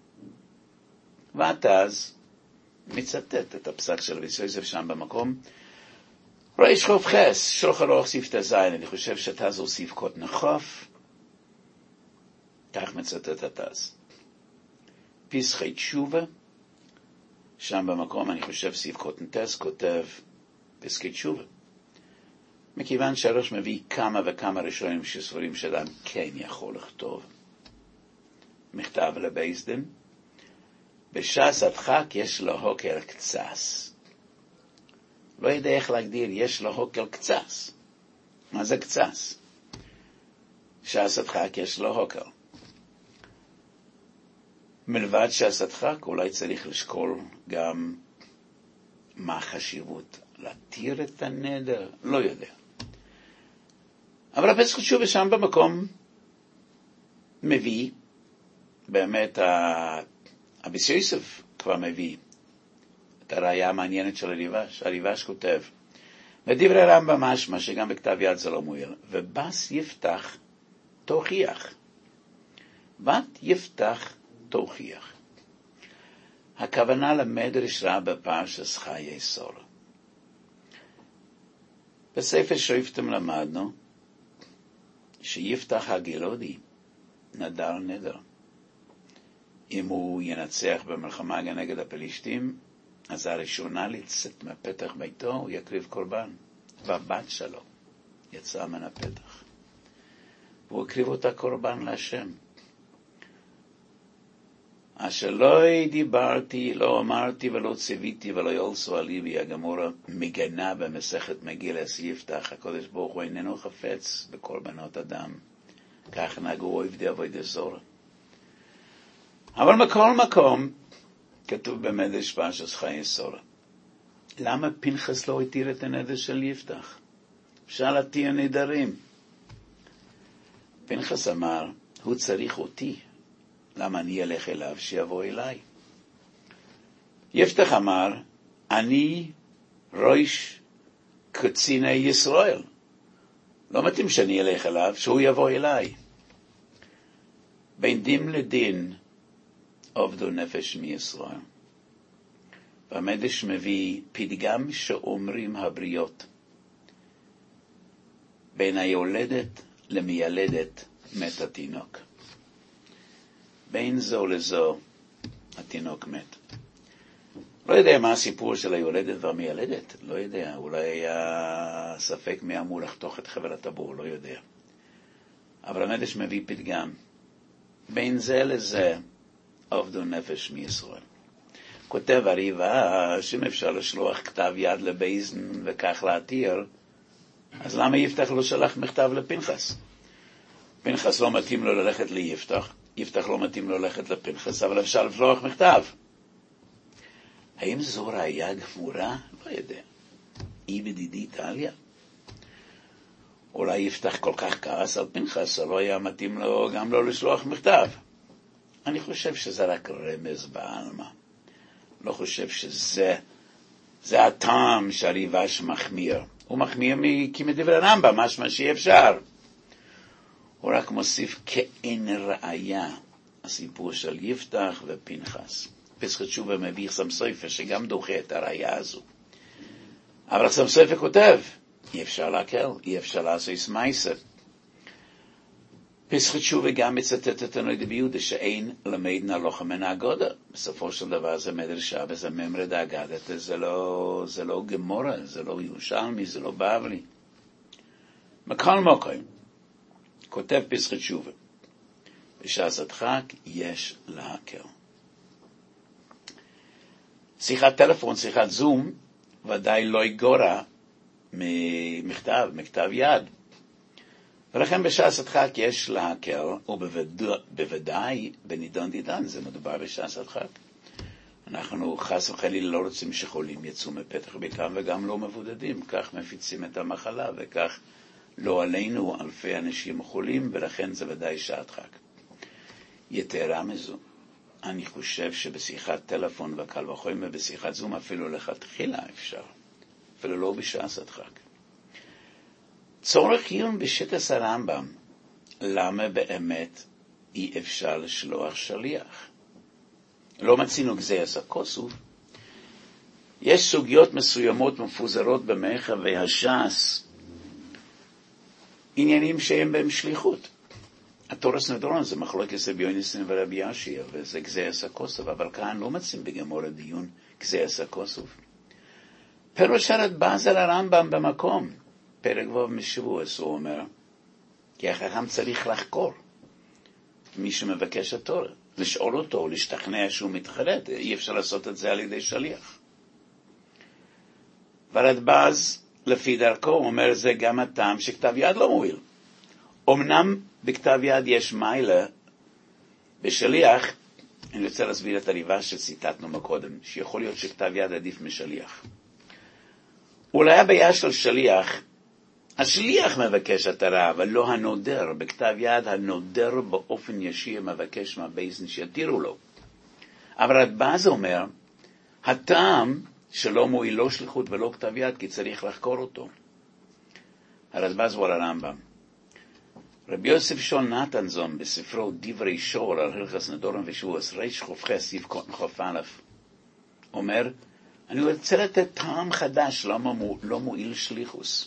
ועתז מצטט את הפסק של רבי יוסף שם במקום, ריש חוף חס, שולחן אורך סעיף תזין, אני חושב שתז הוא סעיף קוט נחוף, כך מצטט התז. פסחי תשובה, שם במקום אני חושב סעיף קוט נטס, כותב פסקי תשובה. מכיוון שהראש מביא כמה וכמה ראשונים שסבורים שאדם כן יכול לכתוב מכתב לבייס דין, בש"ס הדחק יש לו הוקר קצס. לא יודע איך להגדיר, יש לו הוקר קצס. מה זה קצס? ש"ס הדחק יש לו הוקר. מלבד ש"ס הדחק, אולי צריך לשקול גם מה החשיבות להתיר את הנדר, לא יודע. אבל הפסח תשובה שם במקום מביא, באמת רבי יוסף כבר מביא את הראיה המעניינת של הריב"ש. הריב"ש כותב, בדברי רמב"ם משמע שגם בכתב יד זה לא מועיל, ובס יפתח תוכיח. בת יפתח תוכיח. הכוונה למדרש רבה בפרשת חיי שרה. בספר שופטים למדנו שיפתח הגלעדי נדר נדר. אם הוא ינצח במלחמה נגד הפלישתים, אז הראשונה לצאת מהפתח ביתו, הוא יקריב קורבן. והבת שלו יצאה מן הפתח. והוא הקריב אותה קורבן להשם. אשר לא דיברתי, לא אמרתי ולא ציוויתי ולא יולסו על ליבי, הגמורה מגנה במסכת מגילת יפתח, הקדוש ברוך הוא איננו חפץ בקורבנות אדם. כך נהגו עבדי עבודת זרה. אבל בכל מקום כתוב במדרש פרשת חיי שרה. למה פנחס לא התיר את הנדר של יפתח? אפשר להתיר נדרים. פנחס אמר, הוא צריך אותי. למה אני אלך אליו שיבוא אליי? יפתח אמר, אני ראש קציני ישראל. לא מתאים שאני אלך אליו, שהוא יבוא אליי. בין דין לדין עובדו נפש מישראל. והמדרש מביא פתגם שאומרים הבריות. בין היולדת למיילדת מת התינוק. בין זו לזו התינוק מת. לא יודע מה הסיפור של היולדת והמיילדת, לא יודע, אולי היה ספק מי אמור לחתוך את חבל הטבור, לא יודע. אבל המדרש מביא פתגם, בין זה לזה עובדו נפש מישראל. כותב הריב"ש, אם אפשר לשלוח כתב יד לבייזן וכך להתיר, אז למה יפתח לא שלח מכתב לפנחס? פנחס לא מתאים לו ללכת ליפתח, יפתח לא מתאים לו ללכת לפנחס, אבל אפשר לשלוח מכתב. האם זו ראיה גמורה? לא יודע. אי בדידי טליה. אולי יפתח כל כך כעס על פנחס, לא היה מתאים לו גם לא לשלוח מכתב. אני חושב שזה רק רמז בעלמא. לא חושב שזה זה הטעם שהריב"ש מחמיר. הוא מחמיר כי מדברי רמב"ם, משמע שאי אפשר. הוא רק מוסיף כאין ראיה הסיפור של יפתח ופנחס. פסח תשובה מביא חסם סופר שגם דוחה את הראיה הזו. אבל חסם סופר כותב, אי אפשר להקל, אי אפשר לעשות מייסה. פסח תשובה גם מצטט את הנוידה ביהודה שאין למד נהלוכה מן האגודה. בסופו של דבר זה מדרשה וזה ממרד האגדת, זה לא, זה לא גמורה, זה לא ירושלמי, זה לא בבלי. מכל מוקרים, כותב פסח תשובה, בשעת הדחק יש להקל. שיחת טלפון, שיחת זום, ודאי לא יגורה ממכתב, מכתב יד. ולכן בשעת הדחק יש להקל, ובוודאי בנידון דידן, זה מדובר בשעת הדחק. אנחנו חס וחלילה לא רוצים שחולים יצאו מפתח ביתם וגם לא מבודדים, כך מפיצים את המחלה וכך לא עלינו אלפי אנשים חולים, ולכן זה ודאי שעת חג. יתרה מזו, אני חושב שבשיחת טלפון וקל וחומר, בשיחת זום אפילו לכתחילה אפשר אפילו לא בשעת הדחק. צורך עיון בשיטת הרמב"ם, למה באמת אי אפשר לשלוח שליח? לא מצינו גזירת הכוסוף. יש סוגיות מסוימות מפוזרות במחבר הש"ס, עניינים שהם בהם שליחות. התורס נדרון זה מחלוקת רבי יוניסן ורבי ישיה, וזה גזירת הכוסוף, אבל כאן לא מציעים בגמור הדיון גזירת הכוסוף. פירוש הרדב"ז על הרמב"ם במקום, פרק ו' משבועס, הוא אומר, כי החכם צריך לחקור מי שמבקש התורה, לשאול אותו, להשתכנע שהוא מתחרט, אי אפשר לעשות את זה על ידי שליח. והרדב"ז, לפי דרכו, אומר זה גם הטעם שכתב יד לא מועיל. אמנם בכתב יד יש מיילה, בשליח, אני רוצה להסביר את הריבה שציטטנו מקודם, שיכול להיות שכתב יד עדיף משליח. אולי הבעיה של שליח, השליח מבקש התורה, אבל לא הנודר. בכתב יד הנודר באופן ישיר מבקש מהבייסן שיתירו לו. אבל הרדב"ז אומר, הטעם שלא מועיל לא שליחות ולא כתב יד, כי צריך לחקור אותו. הרדב"ז הוא על הרמב"ם. רבי יוסף שול נתנזון בספרו דברי שור על הלכות נדורים ושבועס ריש ח"ח סעיף כ"א אומר, אני רוצה לתת טעם חדש למה לא מועיל שליחוס.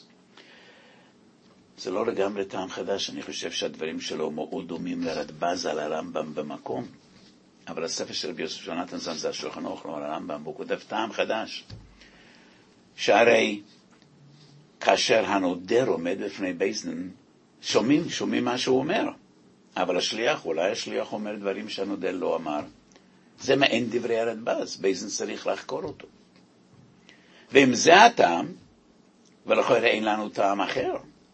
זה לא לגמרי טעם חדש, אני חושב שהדברים שלו מאוד דומים לרדב"ז על הרמב"ם במקום, אבל הספר של רבי יוסף שול נתנזון זה השולחן ערוך לא על הרמב"ם, והוא כותב טעם חדש, שהרי כאשר הנודר עומד בפני בייסדין, שומעים, שומעים מה שהוא אומר, אבל השליח, אולי השליח אומר דברים שהנודר לא אמר, זה מעין דברי הרדב"ז, בייסדין צריך לחקור אותו. ואם זה הטעם, ולכן אין לנו טעם אחר,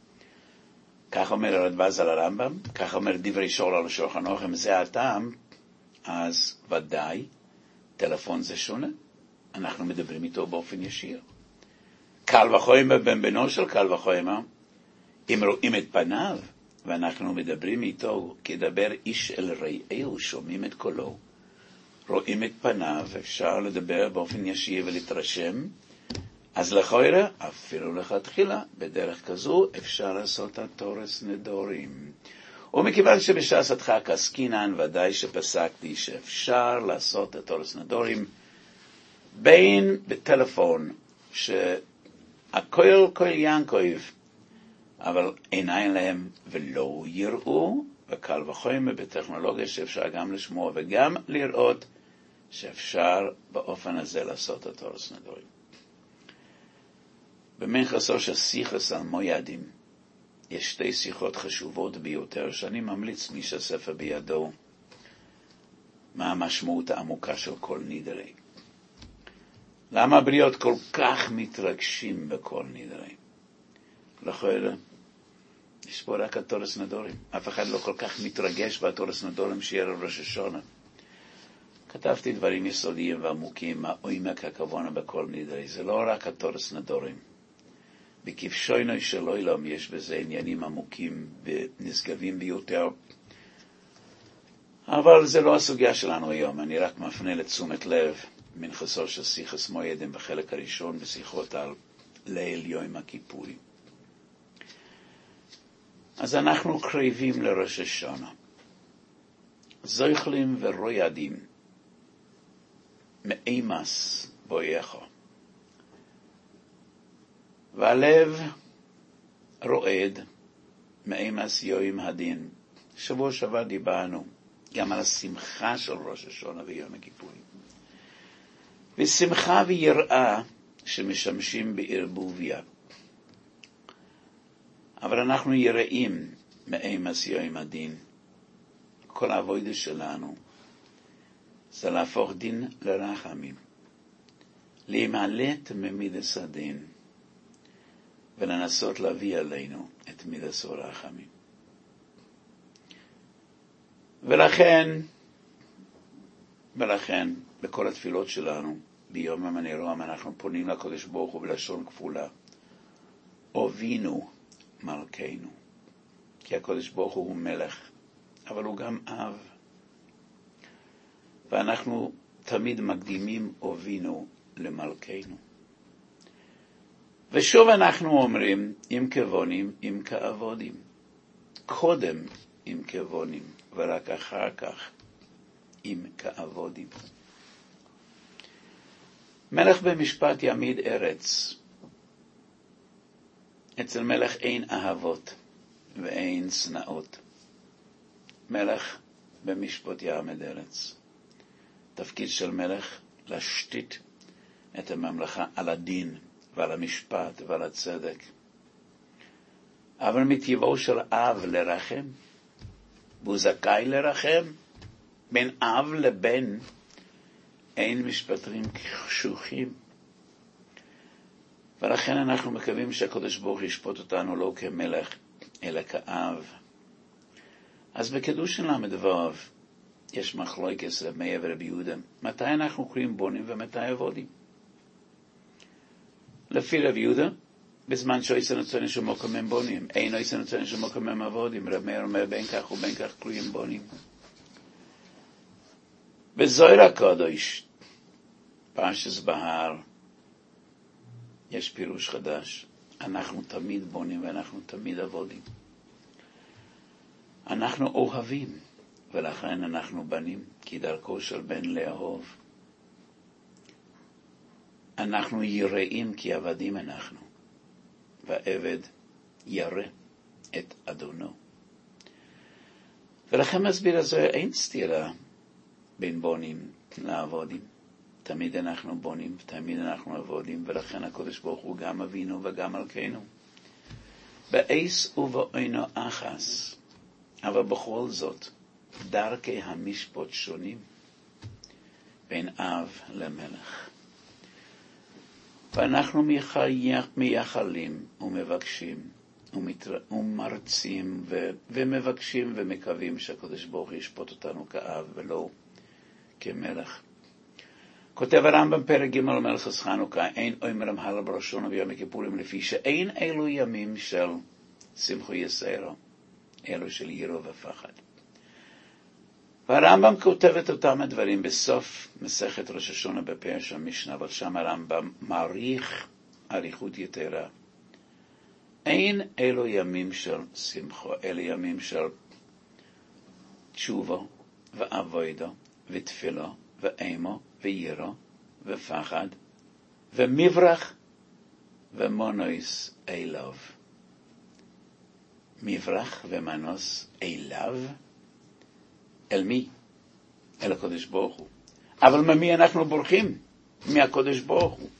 כך אומר הרדב"ז על הרמב"ם, כך אומר דברי שול על השולחן ערוך, אם זה הטעם, אז ודאי, טלפון זה שונה, אנחנו מדברים איתו באופן ישיר. קל וחומר בן בנו של קל וחומר, אם רואים את פניו, ואנחנו מדברים איתו, כדבר איש אל רעהו, שומעים את קולו, רואים את פניו, אפשר לדבר באופן ישיר ולהתרשם, אז לכאורה, אפילו לכתחילה, בדרך כזו אפשר לעשות התורס נדורים. ומכיוון שבשעת הדחק עסקינן, ודאי שפסקתי שאפשר לעשות התורס נדורים, בין בטלפון, שהכל כל ינקויב, אבל עיניים להם ולא יראו, וקל וחומר בטכנולוגיה שאפשר גם לשמוע וגם לראות, שאפשר באופן הזה לעשות התורס נדורים. במנחסו של שיחס על מוידים, יש שתי שיחות חשובות ביותר, שאני ממליץ מי שהספר בידו, מה המשמעות העמוקה של כל נידרי. למה הבריות כל כך מתרגשים בכל נידרי? לכן, יש פה רק התורס נדורים. אף אחד לא כל כך מתרגש בתורס נדורים שיהיה ראש השונה. כתבתי דברים יסודיים ועמוקים, מה עומק הכוונה בכל נידרי. זה לא רק התורס נדורים. בכבשונו של עולם יש בזה עניינים עמוקים ונשגבים ביותר. אבל זה לא הסוגיה שלנו היום. אני רק מפנה לתשומת לב מנחסו של שיחס מוידים בחלק הראשון בשיחות על ליל יום הכיפורים. אז אנחנו קרבים לראש השנה. זויכלים ורוידים מאימס בויך. והלב רועד מאימס יום הדין. שבוע שעבר דיברנו גם על השמחה של ראש השנה ויום הכיפורים. ושמחה ויראה שמשמשים בערבוביה. אבל אנחנו יראים מאימס יום הדין. כל העבודה שלנו זה להפוך דין לרחמים. להימלט ממידס הדין. ולנסות להביא עלינו את מידס הרחמים. ולכן, ולכן, בכל התפילות שלנו, ביום המנרום, אנחנו פונים לקדוש ברוך הוא בלשון כפולה. אבינו מלכנו. כי הקדוש ברוך הוא מלך, אבל הוא גם אב. ואנחנו תמיד מקדימים אבינו למלכנו. ושוב אנחנו אומרים, אם כבונים, אם כעבודים. קודם אם כבונים, ורק אחר כך אם כעבודים. מלך במשפט יעמיד ארץ. אצל מלך אין אהבות ואין שנאות. מלך במשפט יעמד ארץ. תפקיד של מלך להשתית את הממלכה על הדין ועל המשפט ועל הצדק. אבל מטבעו של אב לרחם, והוא זכאי לרחם, בין אב לבן אין משפטים קשוחים. ולכן אנחנו מקווים שהקדוש ברוך הוא ישפוט אותנו לא כמלך, אלא כאב. אז בקידושין למדו יש מחלוקת רבי מאיר ורבי יהודה. מתי אנחנו קוראים בונים ומתי עבודים? לפי רבי יהודה, בזמן שאיסן נוצרים שמוקם הם בונים, אין איסן נוצרים שמוקם הם עבודים. רבי מאיר אומר בין כך ובין כך קוראים בונים. בזוהר הקודש, פרשת בהר, יש פירוש חדש. אנחנו תמיד בונים ואנחנו תמיד עבודים. אנחנו אוהבים, ולכן אנחנו בנים, כי דרכו של בן לאהוב. אנחנו יראים כי עבדים אנחנו, והעבד ירא את אדונו. ולכן מסביר הזה, אין סתירה בין בונים לעבודים. תמיד אנחנו בונים, תמיד אנחנו עבודים, ולכן הקדוש ברוך הוא גם אבינו וגם מלכנו. באיס ובאינו אחס, אבל בכל זאת, דרכי המשפט שונים בין אב למלך. ואנחנו מייחלים ומבקשים ומתר... ומרצים ו... ומבקשים ומקווים שהקדוש ברוך הוא ישפוט אותנו כאב ולא כמלך. כותב הרמב"ם פרק ג' מלכות חנוכה, אין אומרים הלאה בראשון וביום הכיפורים, לפי שאין אלו ימים של שמחו יסערו, אלו של יראה ופחד. והרמב"ם כותב את אותם הדברים בסוף מסכת ראש השונה בפרש המשנה, אבל שם הרמב"ם מעריך אריכות יתרה. אין אלו ימים של שמחו, אלו ימים של תשובו ועבודו ותפילו ואימו ויראה ופחד ומברח ומונוס אליו. מברח ומנוס אליו, אל מי? אל הקדוש ברוך הוא. אבל ממי אנחנו בורחים? מהקדוש ברוך הוא.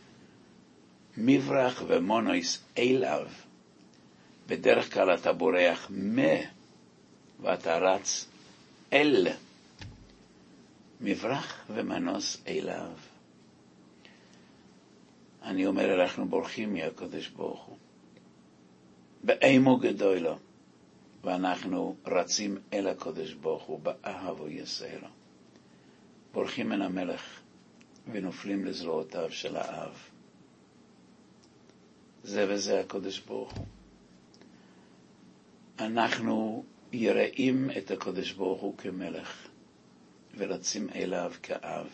מברח ומונוס אליו. בדרך כלל אתה בורח מ, ואתה רץ אל. מברח ומנוס אליו. אני אומר, אנחנו בורחים מהקדוש ברוך הוא. באימו גדולו. ואנחנו רצים אל הקדוש ברוך הוא באהבו יסערו. בורחים מן המלך ונופלים לזרועותיו של האב. זה וזה הקדוש ברוך הוא. אנחנו יראים את הקדוש ברוך הוא כמלך ורצים אליו כאב.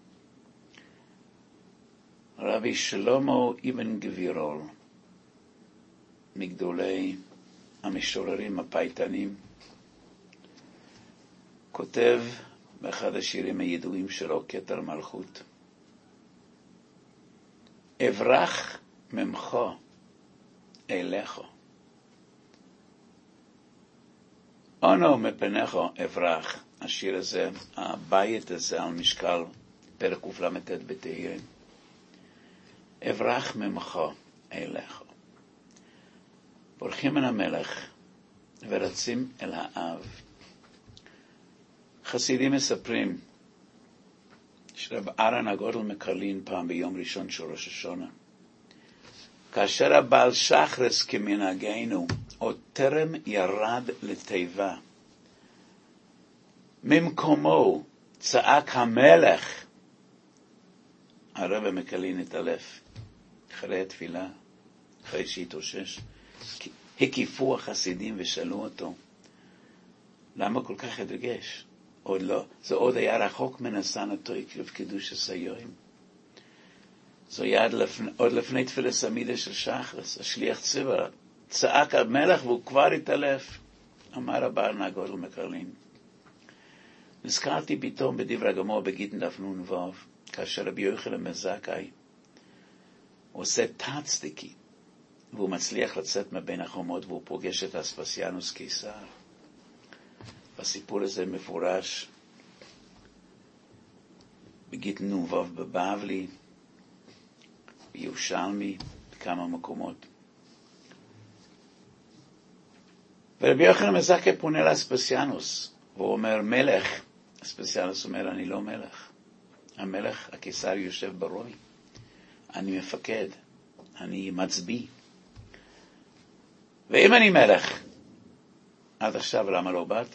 רבי שלמה אבן גבירול, מגדולי המשוררים הפייטנים, כותב באחד השירים הידועים שלו, כתר מלכות, אברח ממך אליך, אונו מפניך אברח. השיר הזה, הבית הזה על משקל פרק קל"ט בתהילים. אברח ממך אליך. בורחים מן המלך ורצים אל האב. חסידים מספרים שרב אהרן הגודל מקרלין פעם ביום ראשון של ראש השונה, כאשר הבעל שחרס כמנהגנו עוד טרם ירד לתיבה, ממקומו צעק המלך. הרב מקרלין התעלף אחרי התפילה, אחרי שהתאושש. הקיפו החסידים ושאלו אותו, למה כל כך התרגש? עוד לא, זה עוד היה רחוק מנסן אותו עקב קידוש הסיום. זו יד לפני, עוד לפני תפילת סמידה של שחרס, השליח ציבר, צעק המלך והוא כבר התעלף. אמר הבעל נגודל מקרלין. נזכרתי פתאום בדברי הגמור בגיטין דף נון וו, כאשר רבי יוחנן בן זכאי עושה תצדיקי, והוא מצליח לצאת מבין החומות, והוא פוגש את אספסיאנוס קיסר. והסיפור הזה מפורש בגיטין נון וו בבבלי, בירושלמי, בכמה מקומות. ורבי יוחנן בן זכאי פונה לאספסיאנוס, והוא אומר, מלך. אספסיאנוס אומר, אני לא מלך. המלך, הקיסר יושב ברוי. אני מפקד. אני מצביא. ואם אני מלך, עד עכשיו למה לא באת?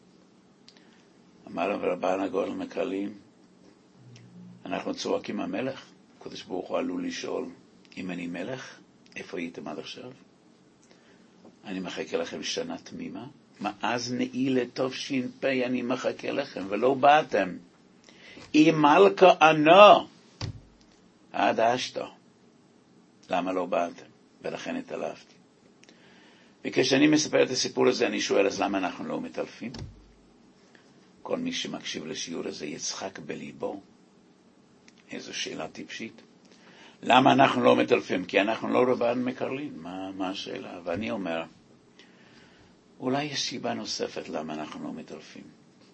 אמר לו רבן הגודל מקרלין, אנחנו צועקים המלך. הקדוש ברוך הוא עלול לשאול, אם אני מלך, איפה הייתם עד עכשיו? אני מחכה לכם שנה תמימה. מאז נעילה תש"פ אני מחכה לכם, ולא באתם. אם מלכה ענו, עד אשתו. למה לא באתם? ולכן התעלפתי. וכשאני מספר את הסיפור הזה, אני שואל, אז למה אנחנו לא מתעלפים? כל מי שמקשיב לשיעור הזה יצחק בליבו. איזו שאלה טיפשית. למה אנחנו לא מתעלפים? כי אנחנו לא רבן מקרלין. מה, מה השאלה? ואני אומר, אולי יש סיבה נוספת למה אנחנו לא מתעלפים.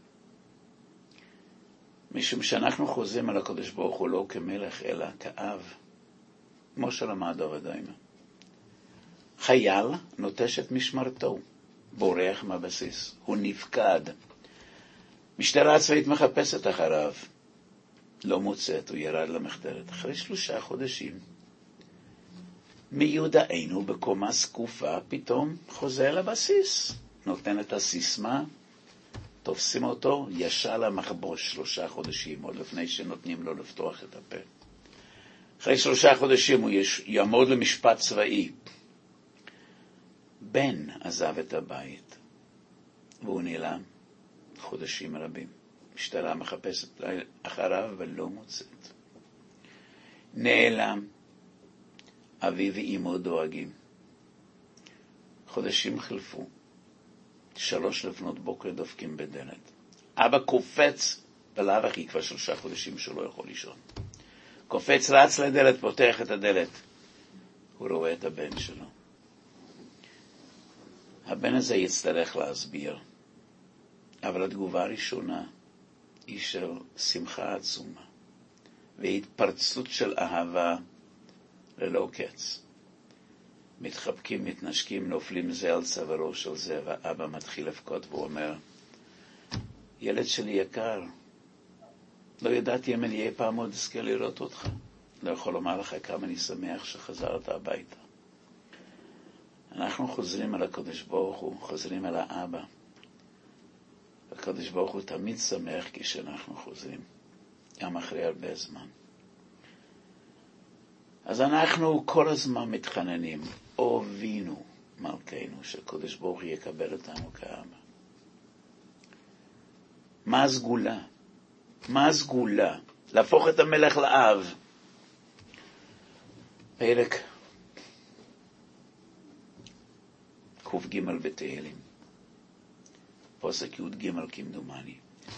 משום שאנחנו חוזרים על הקדוש ברוך הוא לא כמלך, אלא כאב. כמו שלמד דוד דיימה. חייל נוטש את משמרתו, בורח מהבסיס. הוא נפקד. משטרה הצבאית מחפשת אחריו. לא מוצאת, הוא ירד למחתרת. אחרי שלושה חודשים, מיודענו בקומה סקופה, פתאום חוזר לבסיס. נותן את הסיסמה, תופסים אותו, ישר למחבוש שלושה חודשים, עוד לפני שנותנים לו לפתוח את הפה. אחרי שלושה חודשים הוא יש, יעמוד למשפט צבאי. בן עזב את הבית, והוא נעלם חודשים רבים. משטרה מחפשת אחריו ולא מוצאת. נעלם. אבי ואימו דואגים. חודשים חלפו. שלוש לפנות בוקר דופקים בדלת. אבא קופץ, בלאו הכי כבר שלושה חודשים שלא יכול לישון. קופץ, רץ לדלת, פותח את הדלת. הוא רואה את הבן שלו. הבן הזה יצטרך להסביר. אבל התגובה הראשונה היא של שמחה עצומה. והתפרצות של אהבה ללא קץ. מתחבקים, מתנשקים, נופלים זה על צווארו של זה, ואבא מתחיל לבכות והוא אומר, ילד שלי יקר, לא ידעתי אם אני אי פעם עוד אזכה לראות אותך. לא יכול לומר לך כמה אני שמח שחזרת הביתה. אנחנו חוזרים על הקדוש ברוך הוא, חוזרים על האבא. הקדוש ברוך הוא תמיד שמח כשאנחנו חוזרים, גם אחרי הרבה זמן. אז אנחנו כל הזמן מתחננים, אובינו מלכנו, שהקדוש ברוך הוא יקבל אותנו כאבא. מה הסגולה? מה הסגולה? להפוך את המלך לאב. פרק ק"ג בתהילים. פוסק י"ג כמדומני.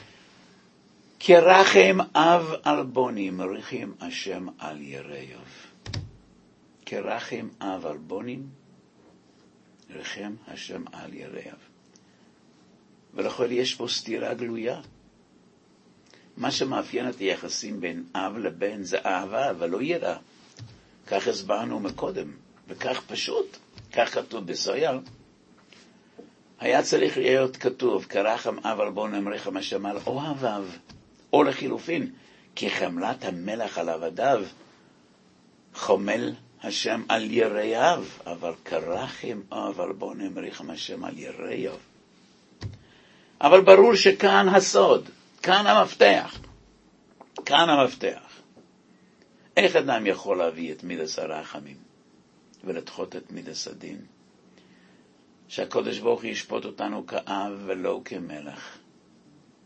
כרחם אב על בונים, רחם השם על יראיו. כרחם אב על בונים, רחם השם על יראיו. ולכל יש פה סתירה גלויה. מה שמאפיין את היחסים בין אב לבן זה אהבה, אבל לא יראה. כך הסברנו מקודם, וכך פשוט, כך כתוב בסויר. היה צריך להיות כתוב, כרחם אב על בונים, רחם השם על אוהביו, או לחילופין, כחמלת המלך על עבדיו, חומל השם על יראיו, אבל כרחם אב על בונים, רחם השם על יראיו. אבל ברור שכאן הסוד, כאן המפתח, כאן המפתח. איך אדם יכול להביא את מידס הרחמים ולדחות את מידס הדין? שהקדוש ברוך הוא ישפוט אותנו כאב ולא כמלך.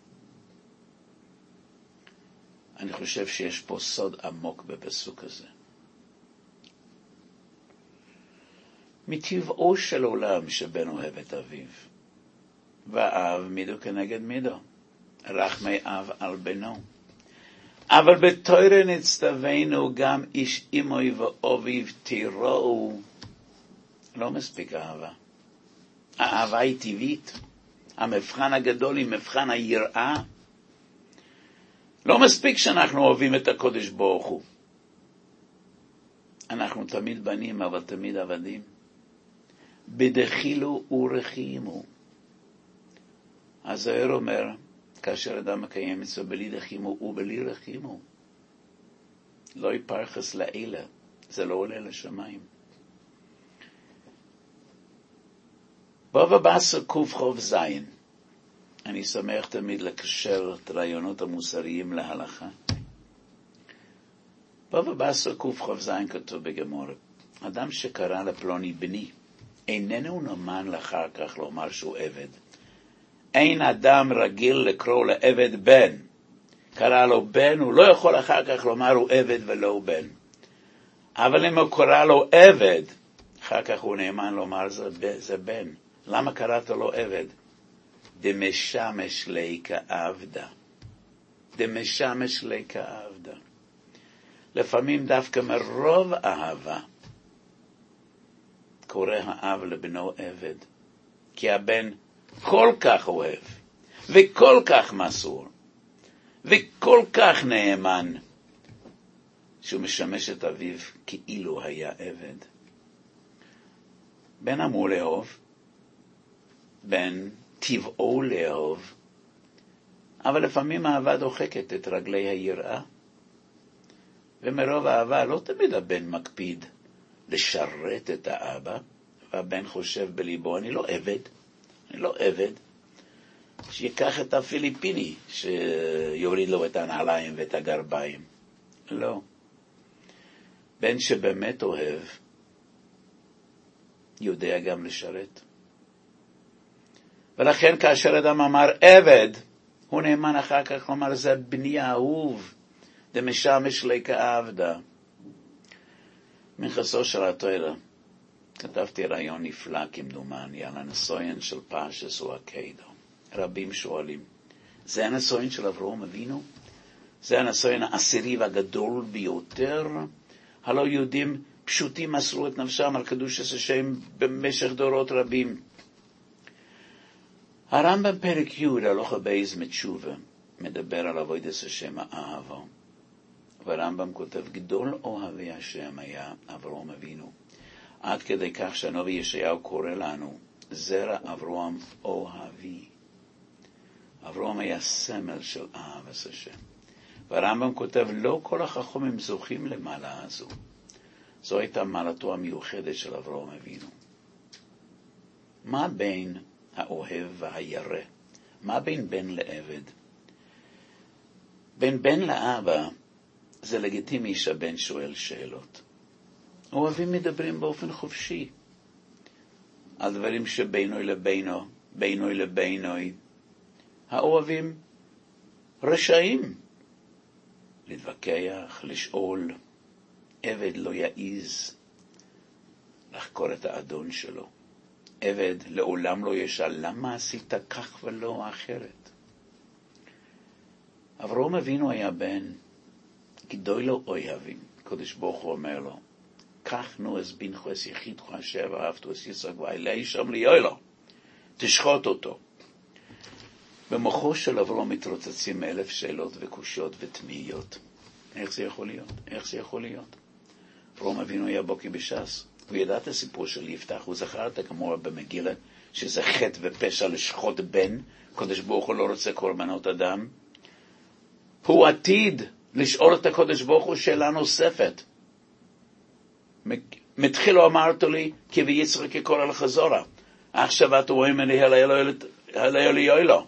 אני חושב שיש פה סוד עמוק בפסוק הזה. מטבעו של עולם שבן אוהב את אביו. ואב מידו כנגד מידו. רחמי אב על בנו. אבל בתורה נצטווינו גם איש אמוי ואביו תיראו. לא מספיק אהבה. האהבה היא טבעית. המבחן הגדול היא מבחן היראה. לא מספיק שאנחנו אוהבים את הקודש ברוך הוא. אנחנו תמיד בנים, אבל תמיד עבדים. בדחילו ורחימו. הזוהר אומר, כאשר אדם מקיים מצווה בלי דחימו ובלי רחימו, לא יפרחס לאלה, זה לא עולה לשמיים. בבא בסר קוף חוב זין. אני שמח תמיד לקשר את הרעיונות המוסריים להלכה. בבא בסר קוף חוב זין כתוב בגמור, אדם שקרא לפלוני בני, איננו נאמן לאחר כך לומר שהוא עבד. אין אדם רגיל לקרוא לעבד בן. קרא לו בן, הוא לא יכול אחר כך לומר הוא עבד ולא בן. אבל אם הוא קרא לו עבד, אחר כך הוא נאמן לומר זה, זה בן. למה קראת לו עבד? דמשמש לי כעבדה. דמשמש לי כעבדה. לפעמים דווקא מרוב אהבה, קורא האב לבנו עבד. כי הבן כל כך אוהב, וכל כך מסור, וכל כך נאמן, שהוא משמש את אביו כאילו היה עבד. בן אמור לאהוב, בן טבעו לאהוב, אבל לפעמים האהבה דוחקת את רגלי היראה, ומרוב האהבה לא תמיד הבן מקפיד לשרת את האבא, והבן חושב בליבו, אני לא עבד, אני לא עבד, שיקח את הפיליפיני, שיוריד לו את הנעליים ואת הגרביים. לא. בן שבאמת אוהב, יודע גם לשרת. ולכן כאשר אדם אמר עבד, הוא נאמן אחר כך לומר, זה בני האהוב, דמשמש לי כעבדה. מנכסו של התורה, כתבתי רעיון נפלא כמדומני על הניסיון של פרשת עקדה. רבים שואלים, זה הניסיון של אברהם אבינו? זה הניסיון העשירי והגדול ביותר? הלא יהודים פשוטים מסרו את נפשם על קדושת השם במשך דורות רבים. הרמב"ם פרק י' הלכה בייז מתשובה מדבר על עבודת השם האהבה. והרמב"ם כותב, גדול אוהבי השם היה אברהם אבינו. עד כדי כך שהנביא ישעיהו קורא לנו, זרע אברהם אוהבי. אברהם היה סמל של אהבת השם. והרמב"ם כותב, לא כל החכמים זוכים למעלה הזו. זו הייתה מעלתו המיוחדת של אברהם אבינו. מה בין האוהב והירא? מה בין בן לעבד? בין בן לאבא זה לגיטימי שהבן שואל שאלות. אוהבים מדברים באופן חופשי על דברים שבינו לבינו, בינו לבינו. האוהבים רשאים להתווכח, לשאול. עבד לא יעיז לחקור את האדון שלו. עבד לעולם לא ישאל, למה עשית כך ולא אחרת? אברהם אבינו היה בן גדול לו אוהבים. קדוש ברוך הוא אומר לו, קח נו אז בנך אז יחידך אשר ואהבתו אז יצחק ואלי שם ליולו, תשחוט אותו. במוחו של אברהם מתרוצצים אלף שאלות וקושיות ותמיהות. איך זה יכול להיות? איך זה יכול להיות? אברהם אבינו היה בוקי בש"ס. הוא ידע את הסיפור של יפתח, הוא זכר את הגמרא במגילה, שזה חטא ופשע לשחוט בן, קדוש ברוך הוא לא רוצה קורבנות אדם. הוא עתיד לשאול את הקדוש ברוך הוא שאלה נוספת. מתחילו אמרת לי, כי ויצחק ככל על חזורה. עכשיו אתה רואים אני הלאה לי יוילו.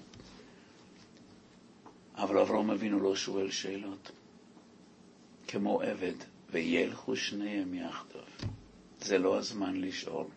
אבל אברהם אבינו לא שואל שאלות. כמו עבד, וילכו שניהם יחדיו. זה לא הזמן לשאול.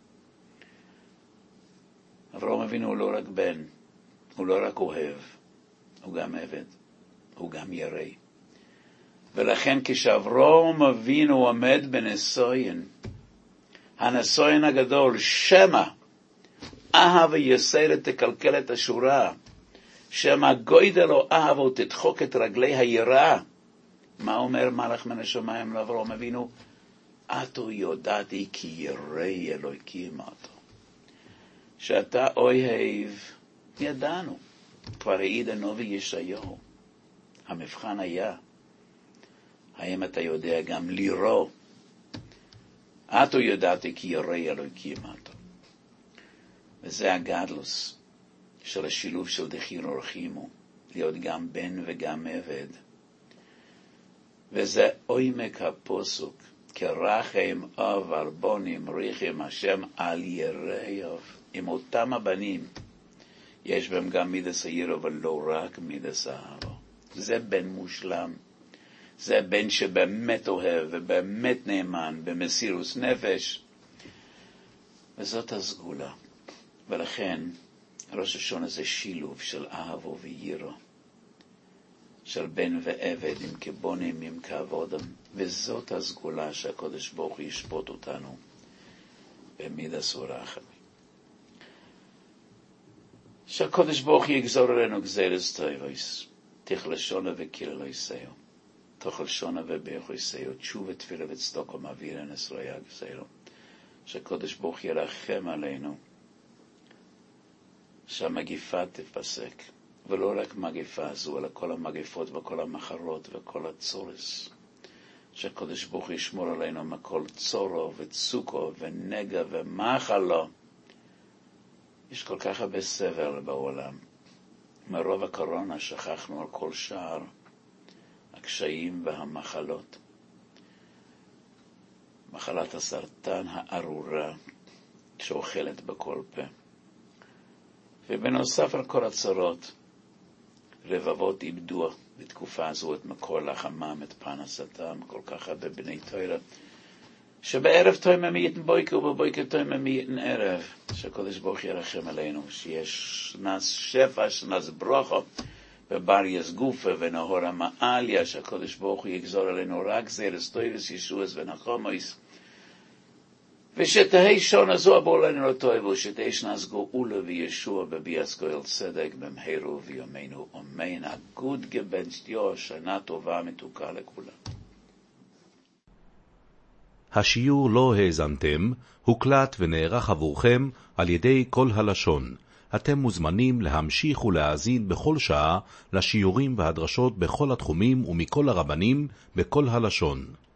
אברהם אבינו הוא לא רק בן, הוא לא רק אוהב, הוא גם עבד, הוא גם ירא. ולכן כשאברהם אבינו עומד בניסיון, הנסוין הגדול, שמה, אהב ויסרת תקלקל את השורה, שמה גוידל או אהב או תדחוק את רגלי היראה. מה אומר מלאך מן השמיים לאברהם אבינו? אתו יודעתי כי ירא אלוקים אותו. שאתה אוהב, ידענו. כבר העיד הנביא ישעיהו. המבחן היה, האם אתה יודע גם לירוא? אתו יודעתי כי ירא אלוקים אותו. וזה הגדלוס של השילוב של דחיר ורחימו, להיות גם בן וגם עבד. וזה עומק הפסוק, כרחם אב על בונים ריחם השם על יראיו. עם אותם הבנים יש בהם גם מידס היראה, אבל לא רק מידס האהבה. זה בן מושלם, זה בן שבאמת אוהב ובאמת נאמן במסירות נפש, וזאת הסגולה. ולכן ראש השונה זה שילוב של אהבה ויראה, של בן ועבד, עם כבונים, עם כעבודם, וזאת הסגולה שהקדוש ברוך הוא ישפוט אותנו במידס ורחמים. שהקדוש ברוך הוא יגזור עלינו גזירס טובות, תאכל שונה וקלל יסעו, תאכל שונה וברך יסעו, תשובה תפילה וצדקה מעבירן ישראל גזירו. שהקדוש ברוך הוא ירחם עלינו, שהמגיפה תפסק, ולא רק מגיפה זו, אלא כל המגיפות וכל המחרות וכל הצורס. שהקדוש ברוך הוא ישמור עלינו מכל צורו וצוקו ונגע ומחלו. יש כל כך הרבה סבל בעולם. מרוב הקורונה שכחנו על כל שער הקשיים והמחלות. מחלת הסרטן הארורה שאוכלת בכל פה. ובנוסף על כל הצרות, רבבות איבדו בתקופה הזו את מקור לחמם, את פרנסתם, כל כך הרבה בני תורה, שבערב תוימם מייתן בויקר ובבויקר תוימם מייתן ערב. שהקדוש ברוך ירחם עלינו, שיש נס שפע, שנס ברוכו, וברייס גופה ונהור המעליה, שהקדוש ברוך הוא יגזור עלינו רק זרס טויבס ישועס ונחומויס, ושתהי שונה זו הבוא לנו לטויבו, שתהי שנס גאולה וישוע בביאס גואל צדק במהרו ויומנו אמן. הגוד גבנצט יו, שנה טובה מתוקה לכולם. השיעור לא האזנתם, הוקלט ונערך עבורכם על ידי כל הלשון. אתם מוזמנים להמשיך ולהאזין בכל שעה לשיעורים והדרשות בכל התחומים ומכל הרבנים בכל הלשון.